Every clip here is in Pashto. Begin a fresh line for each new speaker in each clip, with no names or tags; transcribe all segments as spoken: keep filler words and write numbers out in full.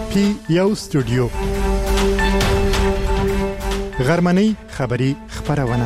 پی یو سټوډیو غرمنۍ خبری خبرونه.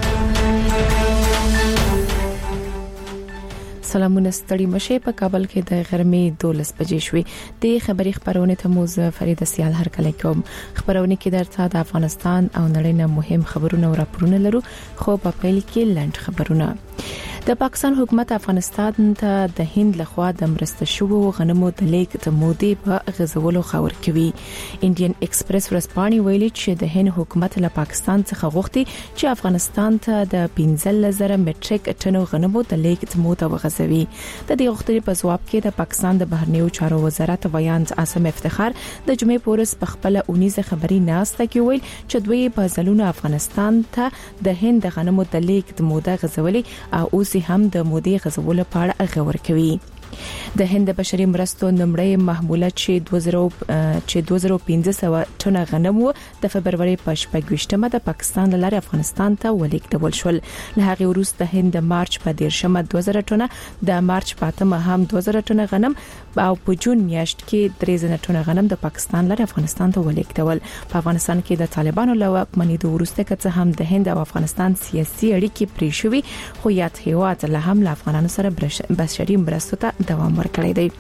سلامونه ستړي مشه. په کابل کې د غرمې دولس بجې شوې. د خبري خبرونه ته موز فرید سیال هر کله کوم. خبرونه کې درته د افغانستان او نړۍ نه مهم خبرونه او راپورونه لرو، خو په پیل کې لنډ خبرونه. د پاکستان حکومت افغانستان ته د هند لخوا د مرسته شوو غنمو د لیک د مودې په غزولو خبر کوي. انډین ایکسپریس ورسپانې ویلي چې د هند حکومت له پاکستان څخه غوښتي چې افغانستان ته د پنځه زره مټریک ټنو غنمو د لیک د موده وغځوي. د دې غوښتنې په جواب کې د پاکستان د بهرنیو چارو وزارت ویاند عاصم افتخار د جمعې پورس په خپل اونیزه خبري ناسته کې ویل چې دوی په ځلونو افغانستان ته د هند د غنمو د لیک د موده غځولي او اوس هم د مودې غزولو په اړه خبر کوي. د هند بشري مرستو نمړې محموله چې دوه زره چې دوه زره پنځه سوه ټنه غنم د فبرवरी په شپږمه د پاکستان لاره افغانستان ته ولیږدول شول. له هغه وروسته هند د مارچ په دیرشمه دوه زره ټنه، د مارچ په اتمه هم دوه زره ټنه غنم او په جون میاشت کې درې زره ټنه غنم د پاکستان لاره افغانستان ته ولیږدول. په افغانستان کې د طالبانو له واکمنۍ وروسته که هم د هند او افغانستان سیاسي اړیکې پرې شوې، خو یاد هیواد له هم له افغانانو سره بشري مرستو ته دوام ورکړی دی.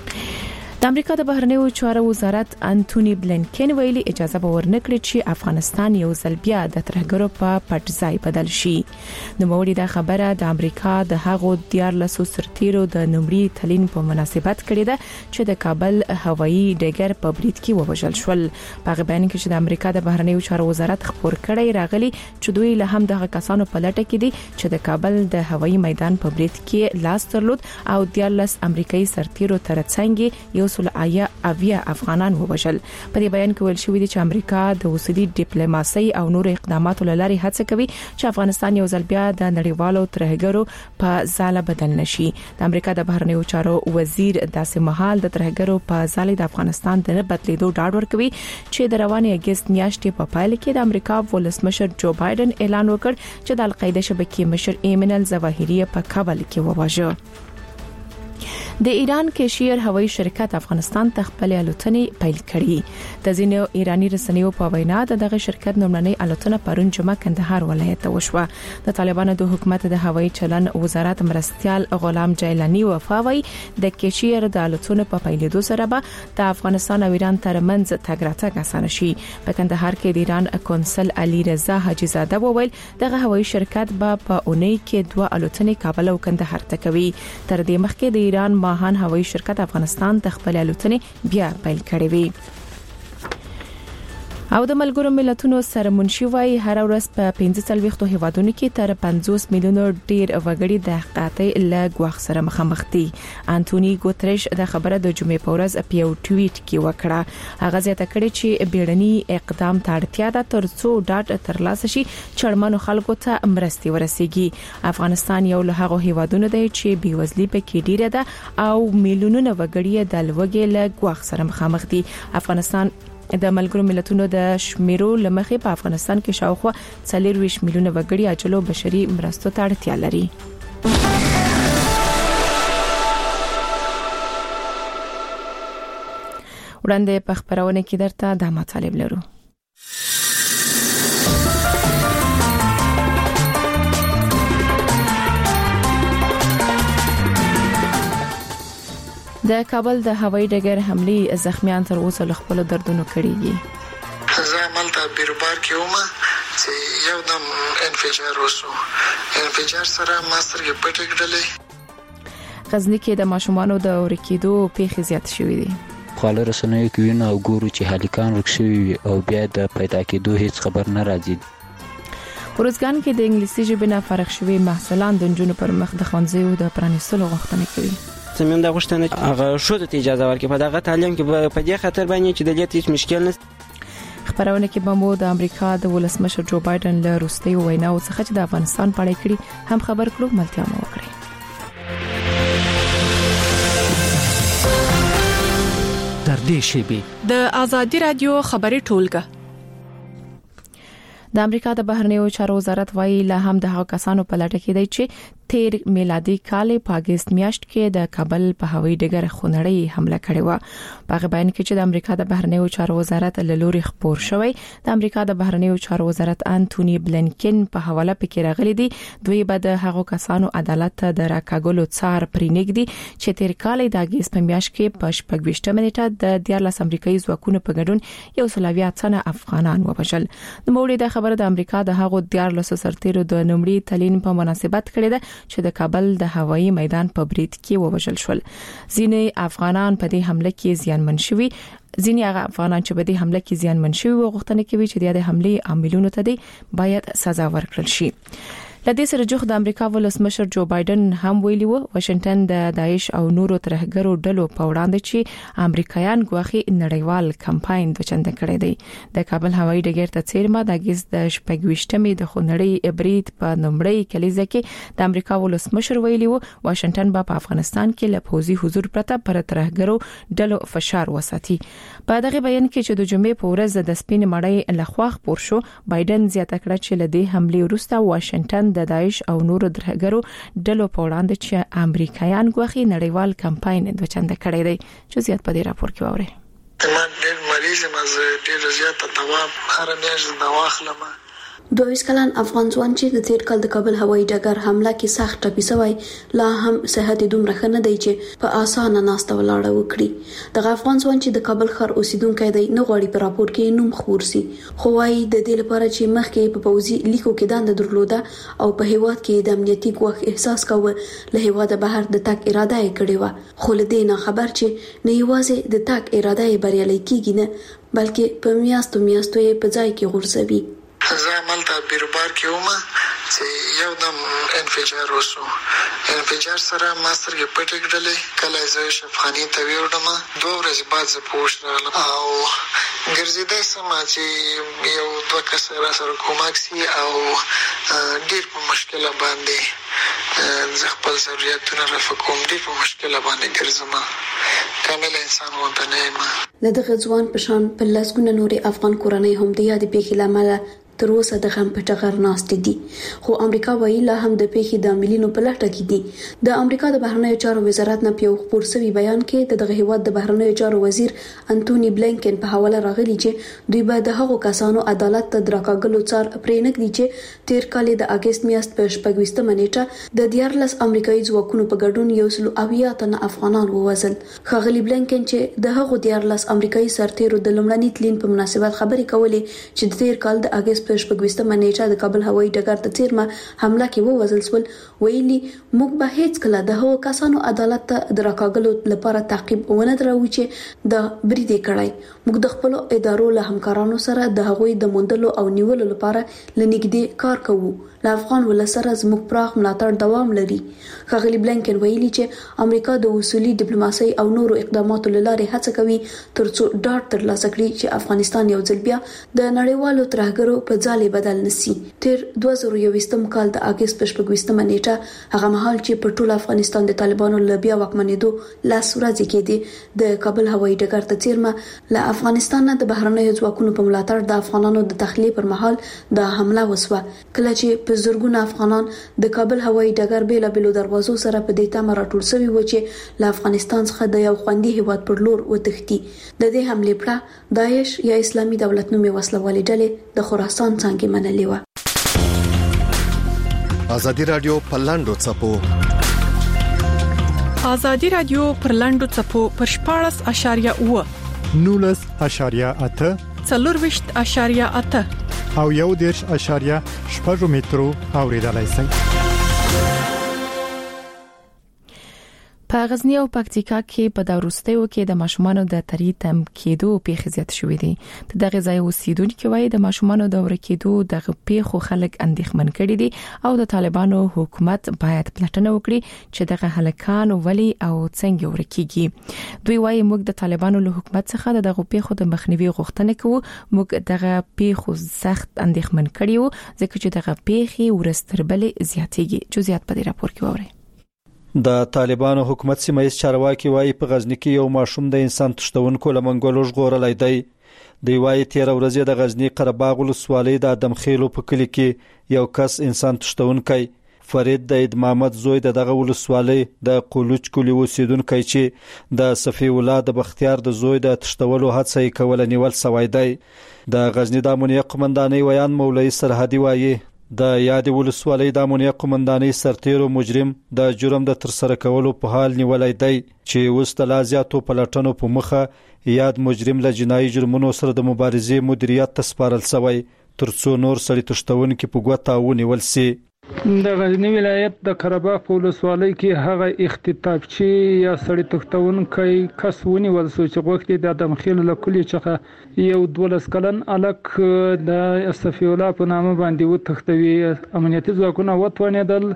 د امریکا د بهرنیو چارو وزارت انټونی بلینکن ویلي اجازه به ورنکړي چې افغانستان یو ځل بیا د ترهګرو په پټ ځای بدل شي. د موړي د خبره د امریکا د هغو دیارلسو سرتیرو د نومړي تلین په مناسبت کړي ده چې د کابل هوایي ډګر په برید کې ووژل شول. په بیان کې چې د امریکا د بهرنیو چارو وزارت خبر کړی راغلی چې دوی له هم د کسانو په لټه کې دي چې د کابل د هوایي میدان په برید کې لاس درلود او دیارلس امریکایي سرتیرو ترڅنګ یو سل آیا اویا افغانان ووژل. په دې بیان کې ویل شوی دی چې امریکا د اوسدي ډیپلوماسي او نور اقداماتو لاري هڅه کوي چې افغانستان یو ځل بیا د نړیوالو ترهګرو په ځاله بدل نشي. د امریکا د بهرنیو چارو وزیر داسې مهال د ترهګرو په ځاله د افغانستان د بدلیدو ډاډ ورکوي چې د روانې اگست میاشتې په پایل کې د امریکا ولسمشر جو بایدن اعلان وکړ چې د القاعده شبکې مشر ایمن الظواهری په کابل کې وواژه. د ایران کشیر هوایي شرکت افغانستان ته خپل الوتنې پیل کړې. د ځینو ایرانی رسنیو په وینا دغه شرکت نوملنۍ الوتنه پرون جمعه کندهار ولایت ته وشوه. د طالبانو د حکومت د هوایي چلن وزارت مرستيال غلام جیلانی وفاوی د کشیر د الوتنو په پیلېدو سره به د افغانستان او ایران ترمنځ تګ راتګ اسانه شي. په کندهار کې د ایران قونسل علي رضا حاجی زاده وویل دغه هوایي شرکت به په اونۍ کې دوه الوتنې کابل او کندهار ته کوي. تر دې مخکې د ایران ماهان هوایي شرکت افغانستان ته خپل الوتنې بیا پیل کړې وي. او د ملګرو ملتونو سره منشي وايي هر ورځ په پنځه څلويختو هیوادونو کې تر پنځوس میلیونو ډیر وګړي د حقیقت له غوښ سره مخامخ دي. انټونی ګوتریش د خبره د جمعې په ورځ په یو ټویټ کې وکړه. هغه زیاته کړې چې بیړني اقدام ته اړتیا ده ترڅو ډاټ ترلاسه شي چړمنو خلکو ته مرستي ورسیږي. افغانستان یو له هغو هیوادونو دی چې بیوزلي پکې ډیره ده او میلیونونه وګړي د لوږې له غوښ سره مخامخ دي. افغانستان د ملګرو ملتونو د شمیرو لمخې په افغانستان کې شاوخوا څلور میلیونه وګړي اجلو بشري مرستو ته اړتیا لري. وړاندې په خبرونه کې درته د مطالب لرو. د کابل د هوایي ډګر حمله زخمیان تر اوسه له خپل دردونو کړيږي.
زه عملته بیروبار کې ومه چې یو دم انفجار وشو. انفجار سره ماستر کې پټ کړلې.
غزنی کې د ماشومانو د ورکیدو پیښې زیات شوې دي.
خاله رسنیو کې وینو او ګورو چې هالیکان ورکشوي او بیا د پیدا کېدو هیڅ خبر نه راځي.
ورزګان کې د انګلیسي ژبې نه فارغ شوي محصلان د جنونو پر مخ د ښوونځیو د پرانیستلو غوښتنه کوي.
زموږ د غوښتنه هغه شو ته اجازه ورکړي په دغه تعلیم کې په دې خاطر باندې چې د دې هیڅ مشکل نه.
خبرونه کې به مو د امریکا د ولسمشر جو بایدن له روستي ویناو څخه چې د افغانستان په اړه کړي هم خبر کړو. ملتیا مو وکړي.
تر دې شی
د ازادي رادیو خبري ټولګه.
د امریکا د بهرنیو چارو وزارت وایي له هم د هغو کسانو په لټه کې دی چې تیر میلادي کال په اگست میاشت کې د کابل په هوایي ډګر خونړی حمله کړې و. په بیان کې چې د امریکا د بهرنیو چارو وزارت له لوري خبر شوی، د امریکا د بهرنیو چارو وزارت انټونی بلنکن په حواله پکې راغلي دي دوی به د هغو کسانو عدالت ته د راکاګلو څار پرېنګدي چې تیر کال د اگست په میاشت کې په شپږ ویشت منټه د دیارلس امریکایي ځواکونو په ګډون یو سلاویا څنه افغانان وبشل. د موړي د خبره د امریکا د هغو دیارلس سرتیرو د نمړي تلین په مناسبت کړی ده چې د کابل د هوایي میدان په برید کې ووژل شول. ځینې افغانان په دې حمله کې زیانمن شوي ځینې هغه افغانان چې په دې حمله کې زیانمن شوي وغوښتنه کوي چې د حمله عاملونو ته دي باید سزا ورکړل شي. لدې سره جوخ د امریکا ولسمشر جو بایدن هم ویلي وو واشنگټن د داعش او نورو ترهګرو ډلو په وړاندې چې امریکایان ګواخي نړیوال کمپاین د چنده کړی دی. د کابل هوایي ډګر ته څیرما د اگست د شپږ ویشتمې د خونړی برید په نومړی کلیزه کې د امریکا ولسمشر ویلي وو واشنگټن په افغانستان کې له پوزي حضور پرته پر ترهګرو ډلو فشار وساتي. په دغه بیان کې چې د جمعې په ورځ د سپین مړی لخوا خبر شو، بایدن زیاته کړه چې له دې حمله وروسته واشنگټن د داعش او نورو ترهګرو ډلو په وړاندې چې امریکایان ګواخي نړیوال کمپاین د چنده کړی دی. چې زیات په دې راپور کې وره
تمام ډېر مریض مزه ډېر زیات تواب هر میاشت د واخلم.
دوه کلن افغان ځوان چې د تیر کال د کابل هوایي ډګر حمله کې سخت ټپي شوی لا هم صحت دومره ښه نه دی چې په اسانه ناسته ولاړه وکړي. د افغان ځوان چې د کابل ښار اوسیدونکی دی نه غواړي په راپور کې نوم خبر سي، خو وايي د دې لپاره چې مخکې په پوزي لیکو کې دند درلوده او په هیواد کې د امنیتي ګواښ احساس کاوه له هیواد بهر د تک اراده یې کړې و. خو له دې نه خبر چې نه یوازې د تک اراده یې بریالي کیږي نه بلکې په میاشتو میاشتو یې په ځای کې غورځوي.
زه عملته بیروبار کې ومه چې یو دم انفجار وشو. انفجار سره ما سترګې پټې کړلې. کله زه شفخانې ته ویوړم، دوه ورځې بعد زه په هوښ راغلم او ګرځېدی سم چې یو دوه کسه را سره کومک سي او ډېر په مشکله باندې زه خپل ضرورتونه رفع کوم. ډېر په مشکله باندې ګرځم، کامل انسان غوندې نه یم.
له دغه ځوان په شان په لسګونه نورې افغان کورنۍ هم د یادې پیښې له امله تر اوسه د غم په ټغر ناست دي، خو امریکا وایي لا هم د پیښې د عاملینو په لټه کې دي. د امریکا د بهرنیو چارو وزارت نه په خبر شوی بیان کې د دغه هیواد د بهرنیو چارو وزیر انټونی بلنکن په حواله راغلی چې دوی به د هغو کسانو عدالت ته دراکاګلو څار پرېنګدي چې تیر کال د اگست میاشت په شپږ ویشتمه نیټه د دیارلس امریکایي ځواکونو په ګډون یو سل اویا تنه افغانان ووژل. ښاغلي بلنکن چې د هغو دیارلس امریکایي سرتیرو د لومړني تلین په مناسبت خبرې کولې چې د تیر کال د اگست په شپږ ویشتمه نیټه د کابل هوایي ډګر ته څیرمه حمله کې ووژل شول، ویلي موږ به هیڅ کله د هغو کسانو عدالت ته د راکاګلو لپاره تعقیب ونه دروو چې د برید کړای. موږ د خپل ادارو له همکارانو سره د هغوی د موندلو او نیولو لپاره لنګدې کار کوو. له افغان ول سره زموږ پراخ ملاتړ دوام لري. ښاغلي بلنکن ویلي چې امریکا د اصولي ډیپلوماسي او نورو اقداماتو لارې هڅه کوي ترڅو ډاډ ترلاسه کړي چې افغانستان یو ځل بیا د نړیوالو ترهګرو په ځالې بدل نشي. تیر دوه زره یوویشتم کال د اگست په شپږ ویشتمه نیټه هغه مهال چې په ټول افغانستان د طالبانو له بیا واکمنېدو لاس ورځې کې د کابل هوایي ډګر ته څیرمه له افغانستان د بهرنیو ځواکونو په ملاتړ د افغانانو د تخلیه پر مهال د حمله وسوه، کله چې په زرګونه افغانان د کابل هوایي ډګر بیل بیلو دروازو سره په دې تمه راټول شوي و چې له افغانستان څخه د یو خوندي هیواد پر لور وتښتي. د دې حمله پړه داعش یا اسلامي دولت نومي وسلوالې ډلې د خراسان څنګه منلې و.
ازادي رادیو په لاندو چپو
ازادي رادیو پر لاندو چپو پر شپاړس اشاریه اوه
نولس اشاریه اته
څلور وشت اشاریه اته
او یو دیرش اشاریه شپږ مترو اوریدلای شئ. په غزنی او پکتیکا کې په داروستیو کې د ماشومانو د تری تم کېدو پیښې زیات شوې دي. دغه ځای اوسیدونکو وايي د ماشومانو د ورکېدو دغه پیښو خلک اندېښمن کړي دي او د طالبانو حکومت باید پلټنه وکړي چې دغه هلکان ولي او څنګه ورکېږي. دوی وايي موږ د طالبانو له حکومت څخه دغه پیښو د مخنیوي غوښتنه کوو. موږ دغه پیښو سخت اندېښمن کړي وو ځکه چې دغه پیښې ورستربلې زیاتېږي. چې زیات په دې راپور کې وره
د طالبانو حکومت سیمایي چارواکي وايي په غزنی کې یو ماشوم د انسان تښتونکو لمنګولو ژغورلای دی. دی وايي تیر ورځ د غزنی قرهباغ ولسوالۍ د ادم خېلو په کلی کې یو کس انسان تښتونکی فرید د عید محمد زوی د دغه ولسوالۍ د قولوچ کلی اوسیدونکی چې د صفی الله د بختیار د زوی د تشتولو هڅه یې کوله نیول سوی دی. د غزنی د امنیت قومندانۍ ویان مولوی سرحدي وایي د یاد ولسوالۍ د امنیت قومندانۍ سرتیرو مجرم د جرم د ترسره کولو په حال نیولای دی چې اوس د لازیاتو پلټنو په مخه یاد مجرم له جنایي جرمونو سره د مبارزې مدیریت ته سپارل شوی ترڅو نور سړي تشتونکي په ګوته ونیول شي.
د غزنی ولایت د قرهباغ په ولسوالۍ کې هغه اختطافچی یا سړی تښتونکی کس ونیول شو چې غوښتي د ادمخیل له کلي څخه یو دولس کلن الک د صفی الله په نامه باندې وتښتوي. امنیتي ځواکونه وتوانېدل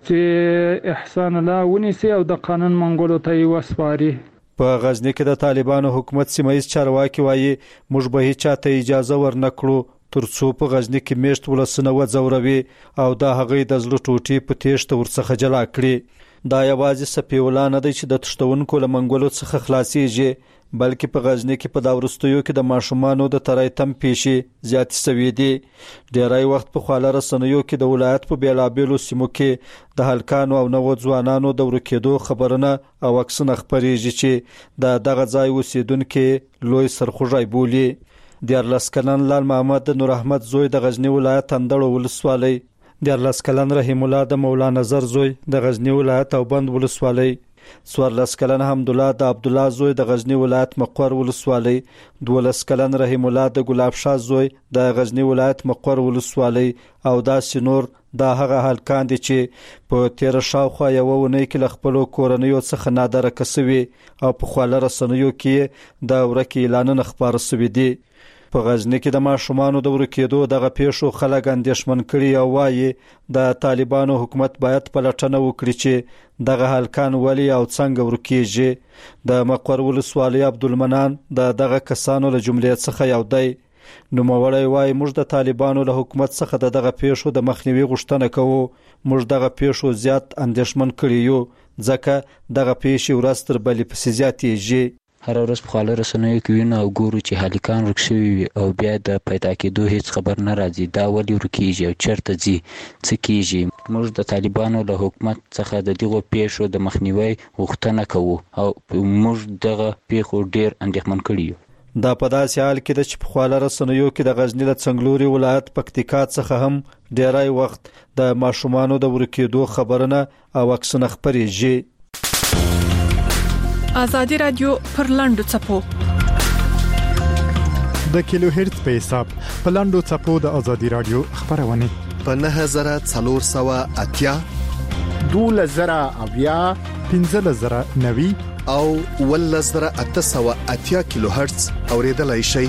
چې احسان الله ونیسي او د قانون منګولو ته وسپاري.
په غزنی کې د طالبانو حکومت سیمایي چارواکي وایي موږ به هیڅ چاته اجازه ورنکړو ترڅو په غزنی کې میشت ولسونه وځوروي او دا هغه د زړه ټوټې په تیښته ورڅخه جلا کړي. دا یوازې صفی الله نه دی چې د تشتونکو له منګولو څخه خلاصيږي بلکې په غزنی کې په دا وروستیو کې د ماشومانو د ترایتم پیښې زیات شوي دي. ډیری وخت په خواله رسنیو کې د ولایت په بیلابیلو سیمو کې د هلکانو او نوو ځوانانو د ورکېدو خبرونه او عکسونه خپرېږي چې د دغه ځای اوسیدونکي لوی سرخوږی بولي. دیارلس کلن لال محمد نور احمد زوی د غزنی ولایت اندړو ولسوالۍ، دیارلس کلن رحیم الله د مولانا نظر زوی د غزنی ولایت او بند ولسوالۍ، څوارلس کلن حمد الله د عبد الله زوی د غزنی ولایت مقر ولسوالۍ، دولس کلن رحیم الله د ګلاب شاه زوی د غزنی ولایت مقر ولسوالۍ او داسې نور. دا هغه هلکان دي چې په تیر شاوخوا یو ونې کې ل خپل کورنیو څخه نادره کسوي او په خواله رسنیو کې د ورکې اعلانونه خبر شوي دي. په غزنی کې د ماشومانو د ورکېدو دغه پیښو خلک اندېښمن کړي او وایي د طالبانو حکومت باید پلټنه وکړي چې دغه هلکان ولې او څنګه ورکېږي. د مقر ولسوالۍ عبدالمنان د دغه کسانو له جملې څخه یو دی. نوموړی وایي موږ د طالبانو له حکومت څخه د دغه پیښو د مخنیوي غوښتنه کوو. موږ دغه پیښو زیات اندېښمن کړي یو ځکه دغه پیښې ورځ تر بلې پسې زیاتېږي.
هر ورځ په خواله رسنیو کې وینو او ګورو چې هلکان ورک شوي وي او بیا د پیدا کېدو هیڅ خبر نه راځي. دا ولې ورکېږي او چېرته ځي، څه کېږي؟ موږ د طالبانو له حکومت څخه د دغو پیښو د مخنیوي غوښتنه کوو او موږ دغه پیښو ډېر اندېښمن کړي یو.
دا په داسې حال کې ده چې په خواله رسنیو کې د غزنی له څنګلوري ولایت پکتیکا څخه هم ډیری وخت د ماشومانو د ورکېدو خبرونه او عکسونه خپرېږي.
آزادی رادیو پر لاندو چپو
د کیلو هرتز په حساب په لاندو چپو د آزادی رادیو خبرونه
په نه هزار څلور سوه اتیا
دوله زره اویا
پنځه زره نوي
او ول زره اته سوه اتیا کیلو هرتز اوریدلای شي.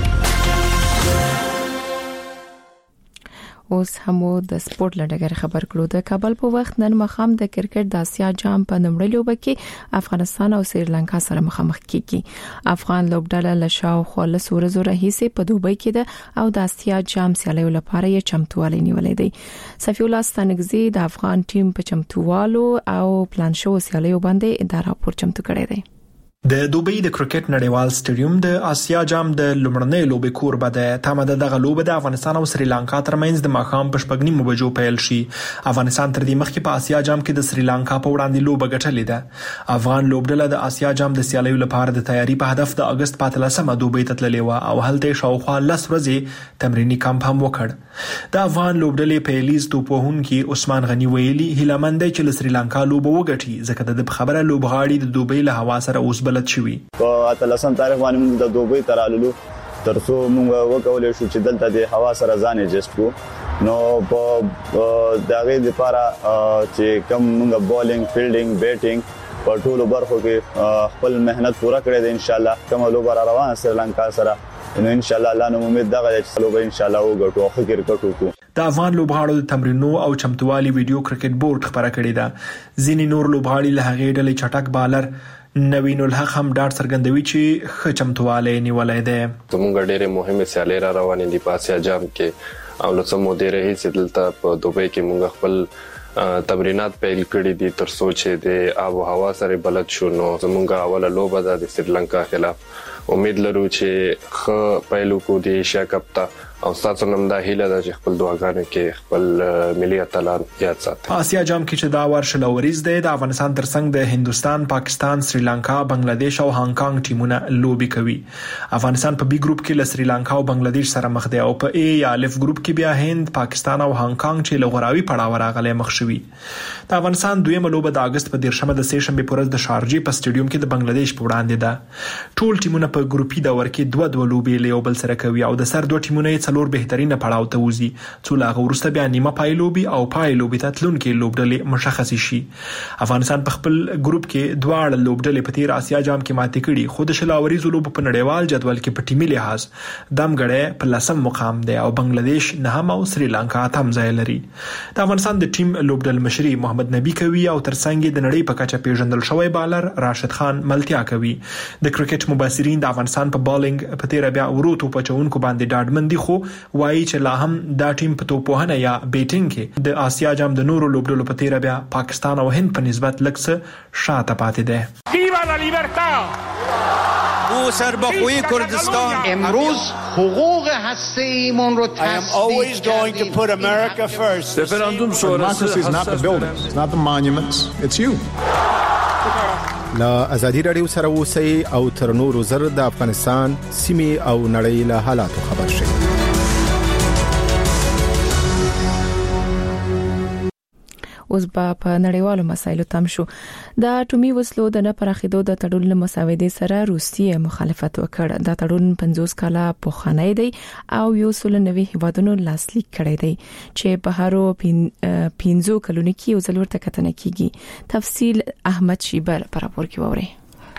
اوس همو د سپورت لړګر خبر کړو. د کابل په وخت نن مخام د کرکټ د اسیا جام په نومړي لوبه کې افغانستان او سریلانکا سره مخامخ کیږي. افغان لوبډله له شاوخوا له سورزو راهیسي په دوبۍ کې ده او د اسیا جام سیالیو لپاره یې چمتووالی نیولې دی. صفی الله ستانګزي د افغان ټیم په چمتووالو او پلان شو سیالیو باندې دا راپور چمتو کړی دی.
د دوبۍ د کرکټ نړیوال سټیډیوم د آسیا جام د لومړنۍ لوبې کوربه ده. تمه ده دغه لوبه د افغانستان او سریلانکا ترمنځ د ماښام په شپږ نیمو بجو پیل شي. افغانستان تر دې مخکې په آسیا جام کې د سریلانکا په وړاندې لوبه ګټلې ده. افغان لوبډله د آسیا جام د سیالیو لپاره د تیاری په هدف د اگست په اتلسمه دوبۍ ته تللې و او هلته شاوخوا لس ورځې تمرینی کمپ هم وکړ. د افغان لوبډلې پیلیز توپوهونکي عثمان غنی ویلي هیلمن دی چې له سریلانکا لوبه وګټي ځکه د خبره لوبغاړي د دوبۍ له هوا سره اوس بلد شوي.
په اتلسم تاریخ باندې موږ د دوبۍ ترالو ترڅو موږ وکولای شو چې دلته د هوا سره ځان ایجست کو. نو په دغه لپاره چې کوم موږ بولینګ فیلډینګ بیټینګ په ټولو برخو کې خپل مهنت پوره کړی دی. ان شاء الله کوم لوبه روانه سریلانکا سره نو ان شاء الله الله نو امید دغه چې لوبه ان شاء الله وګټو خو کرکټ وکړو.
د افغان لوبغاړو د تمرینو او چمتووالي ویډیو کرکټ بورډ خبره کړې ده. ځینې نور لوبغاړي له هغې ډلې چټک بالر نوین الحق هم ډاټ څرګندوي چې ښه چمتووالی نیولی دی.
زموږ ډېرې مهمې سیالۍ را روانې دي په آسیا جام کې او له څه مودې راهیسې دلته په دوبۍ کې موږ خپل تمرینات پیل کړي دي ترڅو چې د آب و هوا سره بلد شو. نو زموږ اوله لوبه ده د سریلانکا خلاف. امید لرو چې ښه پیل وکړو د ایشیا کپ ته او تاسو نن دا هیله ده چې خپل دعاګانې کې خپل ملي اتلان یاد ساتي.
آسیا جام کې چې دا ورشل اوریز دی د افغانستان ترڅنګ د هندستان، پاکستان، سریلانکا، بنگلاديش او هانګ کانګ ټیمونه لوبي کوي. افغانستان په بي ګروپ کې له سریلانکا او بنگلاديش سره مخ دی او په اي یا الف ګروپ کې بیا هند، پاکستان او هانګ کانګ چې لغوراوي پړاو راغلي مخ شوي. د افغانستان دویمه لوبه د اگست په دیرشمه د سه شنبه پورز د شارجې په سټیډیوم کې د بنگلاديش په وړاندې ده. ټول ټیمونه په ګروپي دور کې دوه دوه لوبي له یو بل سره کوي او د سر دوه ټیمونه څلور بهترینه پړاو ته وځي څو لا غوړسته بیا نیمه پای لوبي او پای لوبي ته تلونکي لوبډلې مشخص شي. افغانستان په خپل ګروپ کې دواړه لوبډلې په تیر آسیا جام کې ماتې کړي خو د شلاوري لوب په نړیوال جدول کې په ټیمي لحاظ دمګړې په لسم مقام دی او بنگلاديش نهم او سریلانکا تم ځای لري. د افغانستان د ټیم لوبډل مشري محمد نبی کوي او ترڅنګ د نړۍ په کچه پیژندل شوی بالر راشد خان ملتیا کوي. د کرکټ مبصرین د افغانستان په بالینګ په تیر بیا وروته په چونکو باندې ډاډمندي خو وایي چې لا هم دا ټیم په توپوهنه یا بیټینګ کې د آسیا جام د نورو لوبډلو په تیر بیا پاکستان او هند په نسبت لکه شاته پاتې ده.
ویوا لا لیبرتا
او سربخوی کردستان
امروز حقوق هسته‌ایمون رو
تصدیق کردیم.
رفراندوم شورای is not the buildings, it's not the monuments, it's you.
لا ازادي رادیو سره اوسئ او تر نورو زر د افغانستان سیمې او نړۍ له حالاتو خبر شئ.
اوس به په نړیوالو مسایلو تم شو. د اټومي وسلو د نه پراخېدو د تړون له مساودې سره روسیه مخالفت وکړ. دا تړون پنځوس کاله پخوانی دی او یو سل نوي هیوادونو لاسلیک کړی دی چې په هرو پنځو کلونو کې یو ځل ورته کتنه کیږي. تفصیل احمد شیبر پر راپور کې ووري.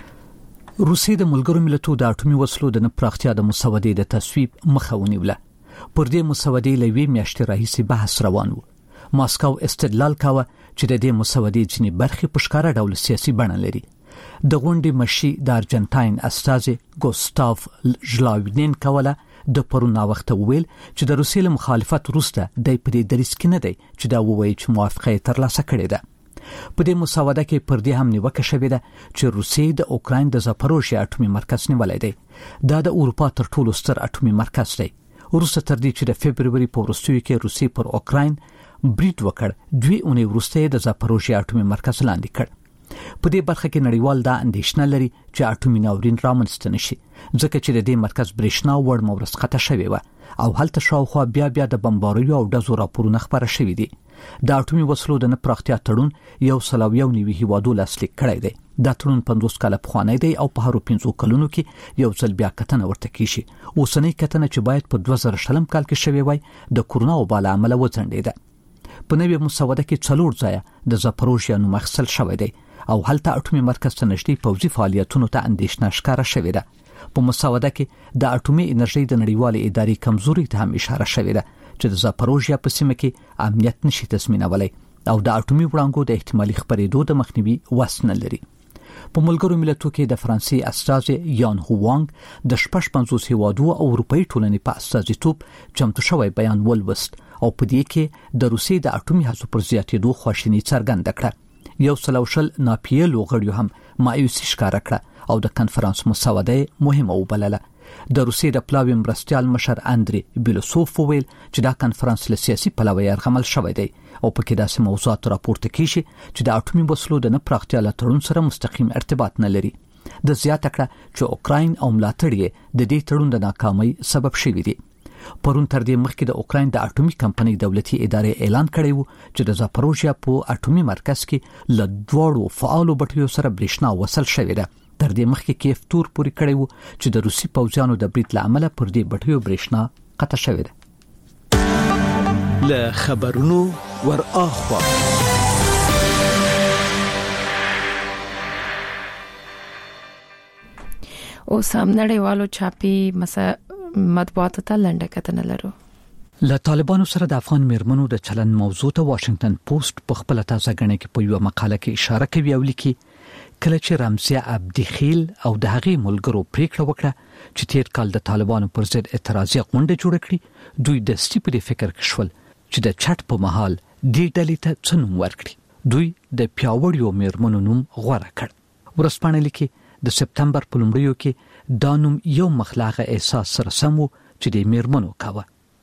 روسیه د ملګرو ملتونو د اټومي وسلو د نه پراختیا د مساودې د تصویب مخه ونیوله. پر دې مساودې لوي میاشتې راهیسې بحث روان و. ماسکو استدلال کاوه چې د دې مساودې ځینې برخې په ښکاره ډول سیاسي بڼه لري. د غونډې مشي د ارجنټاین استازي ګوستاف ژلاوینین کوله د پرونا وخت ویل چې د روسیې مخالفت وروسته د پدې دریس کې نه دی چې دا وایي چې موافقه ترلاسه کړې ده. په دې مساوده کې پر دې هم نیوکه شوې ده چې روسیې د اوکراین د زاپاروژیا اټومي مرکز نیولای دی. دا د اروپا تر ټولو ستر اټومي مرکز دی. وروسته تر دې چې د فبرवरी په وروستیو کې روسیې پر اوکراین بریټ وکړ دوی اونۍ وروسته د زاپاروژیا اټومي مرکز لاندې کړ. په دې برخه کې نړیوال دا اندېښنه لري چې اټومي ناورین رامنځته نشي ځکه چې د دې مرکز برېښنا وړ مورس خطه شوی و او هلته شاوخوا بیا بیا د بمباریو او ډزو راپورونه خبره شوي دي. د اټومي وسلو د نه پراختیا تړون یو سل او یو نوي هیوادو لاسلیک کړی دی. دا تړون پنځوس کاله پخوانی دی او په هرو پنځو کلونو کې یو ځل بیا کتنه ورته کیږي. اوسنۍ کتنه چې باید په دوه زره شلم کال کې شوی وای د کورونا وبا له امله وځنډېده. په نوې مساوده کې څلور ځایه د زاپاروژیا نوم اخیستل شوی دی او هلته اټومي مرکز ته نږدې پوځي فعالیتونو ته اندېښنه ښکاره شوې ده. په مساوده کې د اټومي انرژي د نړیوالې ادارې کمزوري ته هم اشاره شوې ده چې د زاپاروژیا په سیمه کې امنیت نشي تضمینولی او د اټومي وړانګو د احتمالي خپرېدو د مخنیوي وس نه لري. په ملګرو ملتونو کې د فرانسې استازي یان هووانګ د شپږ پنځوس هیوادو او اروپאי ټولنې په استازیتوب چمتو شوی بیان ولوست او په دې کې د روسیې د اټومي هڅو پر زیاتېدو خواشیني څرګنده کړه. یو سلوشل ناپیلو غړیو هم مایوسي ښکاره کړه او د کنفرانس مساوده مهمه وبلله. د روسیې د پلاوی مرستيال مشر اندري بیلوسوف ویل چې دا کنفرانس له سیاسي پلوه یرغمل شوی دی او په کې داسې موضوعات راپورته کیږي چې د اټومي وسلو د نه پراختیا له تړون سره مستقیم ارتباط نه لري. د زیاته کړه چې اوکراین او ملاتړ د دې تړون د ناکامۍ سبب شوی دی. پرون تر دې مخکې د اوکراین د اټومي کمپنۍ دولتي ادارې اعلان کړی و چې د زاپاروژیا په اټومي مرکز کې له دوړو فعالو بټیو سره برېښنا وصل شوې ده. تر دې مخکې کیف تور پوری کړی و چې د روسي پوځیانو د بریټ لامل پر دې بټیو برېښنا قطع شوې ده. له خبرونو ور اخوا
اوس هم نړیوالو چاپی مسا مطبوعاتو ته لنډه کتنه لرو.
له طالبانو سره د افغان میرمنو د چلن موضوع ته واشنگټن پوسټ په خپل تازه غنې کې په یو مقاله کې اشاره کوي او لیکي کله چې رمزیه عبدخیل او د هغې ملګرو پریکړه وکړه چې تیر کال د طالبانو پر ضد اعتراضي غونډه جوړه کړي دوی د سټیپلي فکر کښول چې د چټ په محل دې ډلې ته څه نوم ورکړي. دوی د پیاوړیو میرمنو نوم غوره کړ. ورسپانه لیکي د سپتمبر په لومړیو کې دا نوم یو مخلاغه احساس سره سم و چې د میرمنو کاوه.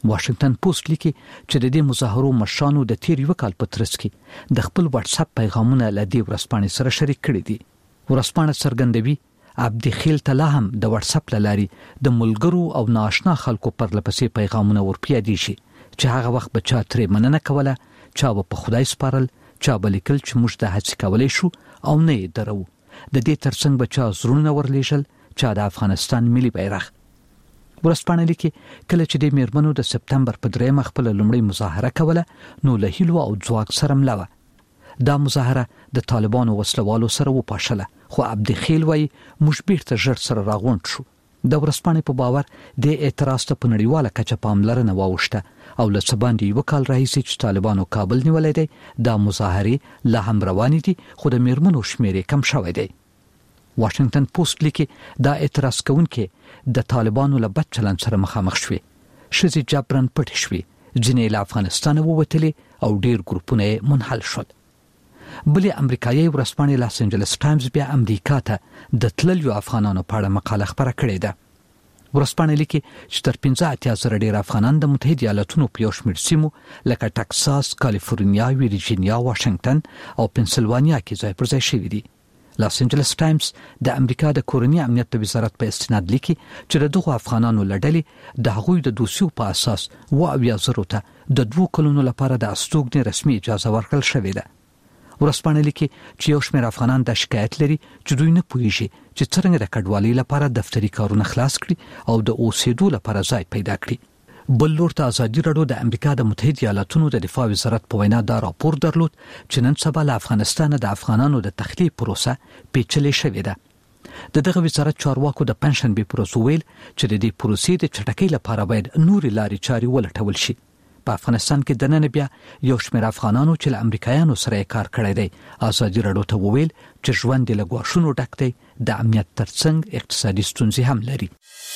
واشنگټن پوسټ لیکي چې د دې مظاهرو مشرانو د تیر یو کال په ترڅ کې د خپل واتس اپ پیغامونه له دې ورسپانې سره شریک کړي دي. ورسپانې څرګندوي عبد خیل تلا هم د واتس اپ لاري د ملګرو او ناشنا خلکو پر لپسې پیغامونه ورپیادي شي چې هغه وخت بچا ترې مننه کوله، چا په خدای سپارل، چا بلیکل چې موږ د هڅې کولای شو او نه یې درو. د دې ترڅنګ بچا زرونه ورلیشل، چا د افغانستان ملي بیرغ. ورسپانې لیکي کله چې د میرمنو د سپتمبر په درېمه خپل لومړی مظاهره کوله نو له هیلو او ځواک سره مله. دا مظاهره د طالبانو وسلوالو سره وپاشله، خو عبد خیل وایي موږ بیرته ژر سره راغونډ شو. د ورسپانې په باور د اعتراض ته په نړیواله کچه پاملرنه واوښته او له څه باندې یو کال راهیسې چې طالبانو کابل نیولې دی دا مظاهرې لا هم روانې دي، خو د میرمنو شمېر کم شوی دی. واشنگټن پوسټ لیکي دا اعتراض کوونکي د طالبانو له بد چلند سره مخامخ شوي، ښځې جبرن پټې شوي، ځینې له افغانستانه ووتلې او ډیر ګروپونه یې منحل شول. بلې امریکایي ورځپاڼې لاس انجلس ټایمز بیا امریکا ته د تللیو افغانانو په اړه مقاله خپره کړې ده. ورځپاڼې لیکي چې تر پنځه اتیا زره ډیر افغانان د متحده ایالاتونو په یو شمېر سیمو لکه ټکساس، کالیفورنیا، ویرجینیا، واشنگټن او پنسلوانیا کې ځای پر ځای شوي دي. لاس انجلس ټایمز د امریکا د کورنی امنیت د وزارت په استناد لیکي چې د دغو افغانانو لړلې د هغوی د دوسیو په اساس و اویا زرو ته د دوه کلونو لپاره د استوګنې رسمي اجازه ورکړل شوې ده. ورسپانې لیکي چې یو شمېر افغانان د شکایت لري چې دوی نه پوهیږي چې څنګه د کډوالۍ لپاره دفتري کارونه خلاص کړي او د اوسېدو لپاره ځای پیدا کړي. بل لور ته ازادي راډیو د امریکا د متحده ایالاتونو د دفاع وزارت په وینا دا راپور درلود چې نن سبا له افغانستان د افغانانو د تخلیه پروسه پیچلې شوې ده. د دغه وزارت چارواکو د پنشنبې پروسه ویل چې د دې پروسې د چټکۍ لپاره باید نورې لارې چارې ولټول شي. په افغانستان کې د نن بیا یو شمېر افغانانو چې له امریکایانو سره کار کړی دی ازادي راډیو ته وویل چې ژوند له ګواښونو ډک دی، د امنیت ترڅنګ اقتصادي ستونزې هم لري.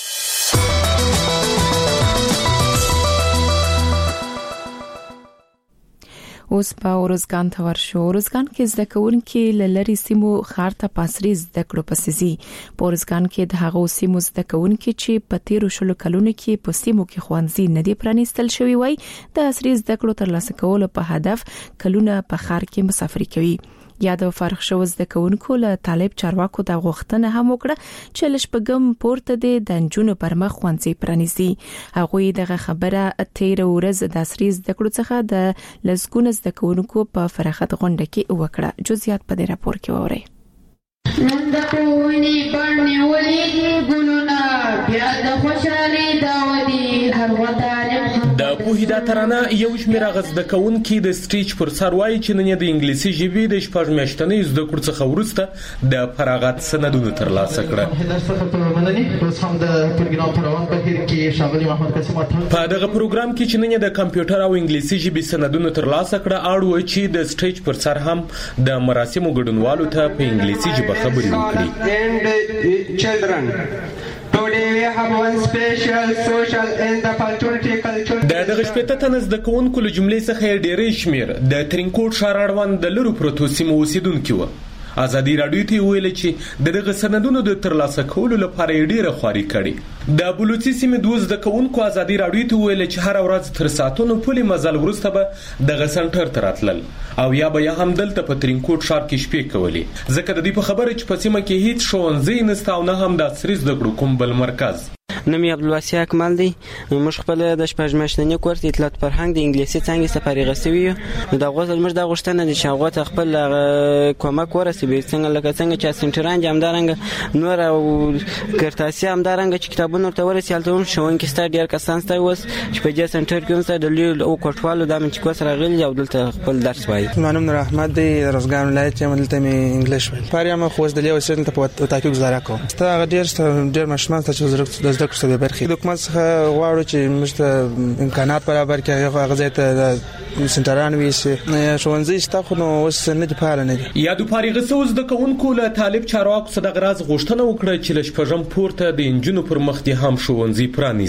اوس په اورزګان ته ورشو. اورزګان کې زده کوونکي له لري سیمو ښار ته پاسري زده کړو پسې زی. په اورزګان کې د هغو سیمو زده کوونکي چې په تیرو شلو کلونو کې په سیمو کې ښوونځي نه دي پرانیستل شوی وای د عصري زده کړو ترلاسه کولو په هدف کلونه په ښار کې مسافري کوي. یا د فرق شو زده کوونکو له طالب چارواکو د غوښتنه هم وکړه چې لشپګم پورته د دنجونو پر مخ ښوونځي پرانیزي. هغه دغه خبره تیر ورځ د عصري زده کړو څخه د لزګون زده کوونکو په فرخت غونډه کې وکړه. جزئیات په دې راپور کې ووري.
نن د کوونی پړنی ولې ګلونا بیا د خوشالي داودي هر وطالب
د پوهیدا ترانه یو شمېر غزده کوونکي د سټیج پر سر وایي چې نن د انګلیسي ژبې د شپږ میاشتنۍ زده کړو څخه وروسته د فراغت سندونه ترلاسه کړه. په دغه پروګرام کې چې نن د کمپیوټر او انګلیسي ژبې سندونه ترلاسه کړه اړ و چې د سټیج پر سر هم د مراسمو ګډونوالو ته په انګلیسي ژبه خبرې وکړي. د دغه شپږ تنه زده کوونکو له جملې څخه ډېرې شمېر د ترینکوټ ښار اړوند د لرو پروتو سیمو اوسېدونکي وو. ازادي راډیو ته ویل چې دغه سندونو د ترلاسه کولو لپاره ډیره خواري کړي. د بلوچستان سیمې دوه زده کوونکو ازادي راډیو ته ویل چې هر ورځ تر ساعتونو پورې مزل ورسته به دغه سنټر ته راتلل او یا به هم دلته په ترینکوټ ښار کې شپې کولې، ځکه د دې په خبره چې په سیمه کې هیڅ ښوونځی نشته او نه هم د عصري زده کړو کوم بل مرکز.
نوم یې عبدالواسع اکمل دی. موږ خپل د شپږ میاشتني کورس اطلاعات فرهنګ د انګلیسي څانګې څخه فارغ شوي یو. د هغو زموږ د غوښتنه ده چې هغو ته خپل کومک ورسوي، څنګه لکه څنګه چې سنټران دي همدارنګه نور او کرتاسي همدارنګه چې کتابونه ورته ورسي هلته هم ښوونکي ستا ډېر کسان ستا اوس چې په دې سنټر کې هم ستا د لویو او کوټوالو دا من چې کوس راغلي او دلته خپل درس وایي.
زما نوم نور احمد دی، د روزګان ولایت یم، دلته مې انګلیش وایي. پاره یم خو د لیو سن ته په تاکي گزاره کوم. ستا هغه ډېر ډېر مشمن ته چې د زده کړو څه برخې حکومت څخه غواړو چې موږ ته امکانات برابر کړي، هغه غزا ته سنټران وي چې ښوونځي شته خو نو اوس نه دي فعال نه دي.
یا د فارغ شوو زده کوونکو له طالب چارواکو څخه د غراز غوښتنه وکړه چې له شپږم پورته د انجونو پر مخ دي هم ښوونځي پرانیزي.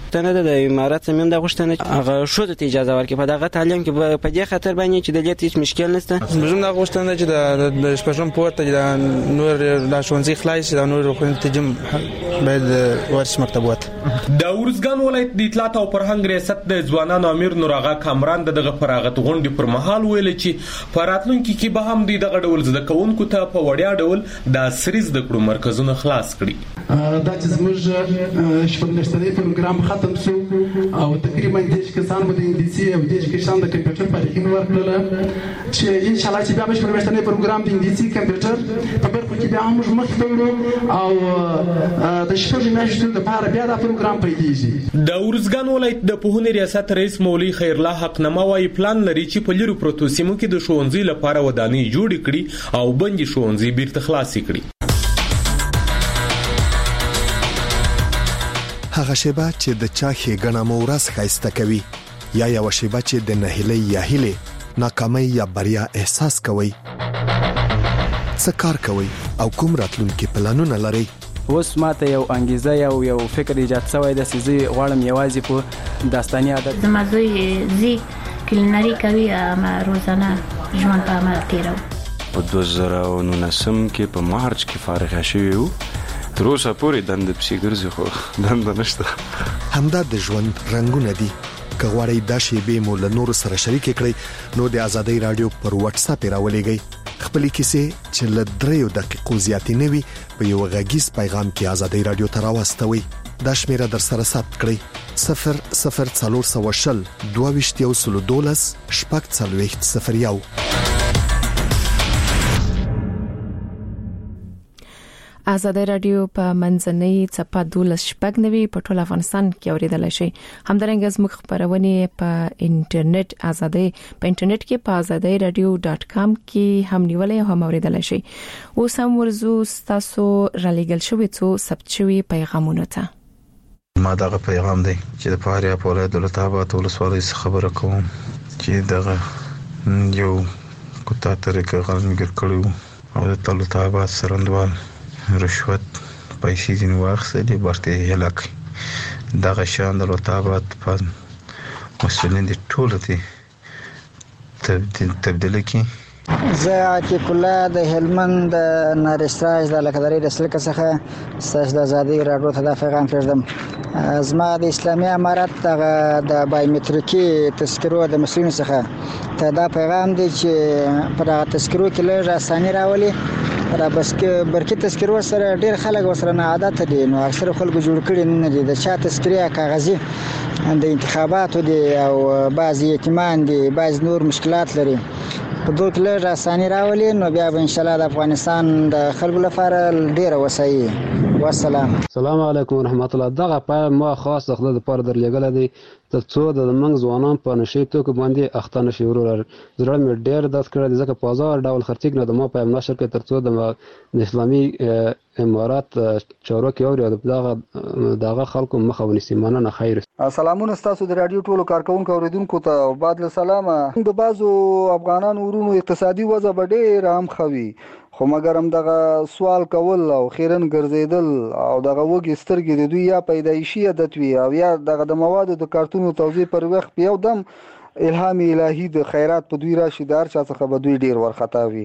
تنه د امارات زمين د غوښتنه هغه شو د اجازه ورکړي په دغه تعلیم کې په دې خاطر باندې چې د لیت هیڅ مشکل نشته.
زموږ د غوښتنه چې د شپږم پورته د نور د ښوونځي خلاص د نور خپل تجم باید ورس مکتبات.
د ورزګان ولایت د اطلاعات او فرهنګ ریاست د ځوانانو امیر نورغه کامران دغه فراغت غونډې پر مهال ویل چې په راتلونکي کې به هم دغه ډول زده کوونکو ته په وړیا ډول د عصري زده کړو مرکزونه خلاص کړي.
دا چې زموږ شپږمشتنی پروګرام ختم شو او تقریبا دیش کسان به د انګلیسي او دیش کسان د کمپیوټر فارغین ورکړل چې ان شاء الله چې بیا به شپږمشتنی پروګرام د انګلیسي کمپیوټر په برخو کې بیا موږ مخ ته وړو او د شپږ میاشتو لپاره بیا دا پروګرام پیلېږي.
د ورزګان ولایت د پوهنې ریاست رئیس مولوی خیرالله حقنما وايي پلان لري چې په لیرو پروتو سیمو کې د ښوونځي لپاره ودانۍ جوړې کړي او بندي ښوونځي بیرته خلاص کړي.
هغه شیبه چې د چا ښېګڼه مو ورځ ښایسته کوي یا یوه شیبه چې د نهیلۍ یا هیلې ناکامۍ یا بریا احساس کوئ، څه کار کوئ او کوم راتلونکي پلانونه لرئ؟
اوس ماته یو انګیزه یو یو فکر ایجاد شوی د سيزي غواړم یوازې په داستاني عادت
زما زوی زی کلینری کوي ما روزانه ژوند په عمل تیرو.
په دوه زره او نولسم کې په مارچ کې فارغ شوی وو. تر اوسه پورې دند پسې ګرځي خو دند نشته.
همدا د ژوند رنگونه دي. که غواړئ دا شیبې مو له نورو سره شریک کړئ نو د آزادۍ رادیو پر واتس اپ راولېږئ. خپلې کیسې چې له دریو دقیقو زیاتې نه وي په یو غږیز پیغام کې آزادۍ رادیو ته راواستوئ. دا شمیره در سره ثبت کړئ صفر صفر څلور سوه شل دوه ویشت یو سلو دولس شپږ څلوېښت صفر یو.
آزادۍ رادیو په منځنۍ څپه دولس شپږ نوي په ټول افغانستان کې اوریدلای شي. همدارنګه زموږ خبرونه په انټرنیټ آزادۍ په انټرنیټ کې په آزادۍ رادیو ډاټ کام کې هم نیولای او هم اوریدلای شي. اوس هم ورزو تاسو را لېږل شوی څو ثبت شوی پیغامونه ته.
ما دغه پیغام دی چې د فاریاب ولایت دولت آباد ولسوالۍ خبره کوم چې دغه یو کوتا طریقه غلنګر کړو او د دولت آباد سرندوال رشوت پیسې ځین واخلي برته هلاک دغه شان د دولت آباد په مسولین دي ټول دي تبدیل کی.
زه عتیق الله د هلمند نارستراج د لکداري رسل څخه ستاسو د آزادۍ راډیو ته د پیغام کړم. زما د اسلامي امارات د بایومټریکي تذکرو د مسلمانانو څخه ته دا پیغام دی چې په دغه تذکرو کې لږ اساني راولي. را بس کې برکې تذکرو سره ډېر خلک وسره نه عادت دي نو اکثر خلکو جوړ کړي نه دي د چا تذکرې کاغذي د انتخاباتو دي او بعضي یتیمان دي بعض نور مشکلات لري. په دوه کې لږ اساني راولي نو بیا به ان شاء الله د افغانستان د خلکو لپاره ډېر وسایي. والسلام.
السلام علیکم ورحمت الله. دغه په ما خاص خپل د پاره درلګل دي ترڅو د منځ ځوانان په نشي توګه باندې اخته نشي ورور زړه مې ډېر داس کړی ځکه په بازار ډول خرڅیګ نه د ما په نشر کې ترڅو د اسلامي امارات چارواکي او دغه دغه خلکو مخه ونیسي. مننه. خیر.
سلامونه تاسو د رادیو ټولو کارکونکو اوریدونکو ته بعد له سلام. د بازو افغانانو ورونو اقتصادي وضع ډېر هم خوي خو مګر هم دغه سوال کول او خیرن ګرځیدل او دغه وګي سترګې د دوی یا پیدایشي عادت وي او یا دغه د موادو د کارتونو توزیع پر وخت په یو دم الهام الهي د خیرات په دوی راشي دار چا څخه به دوی ډیر ورختا وي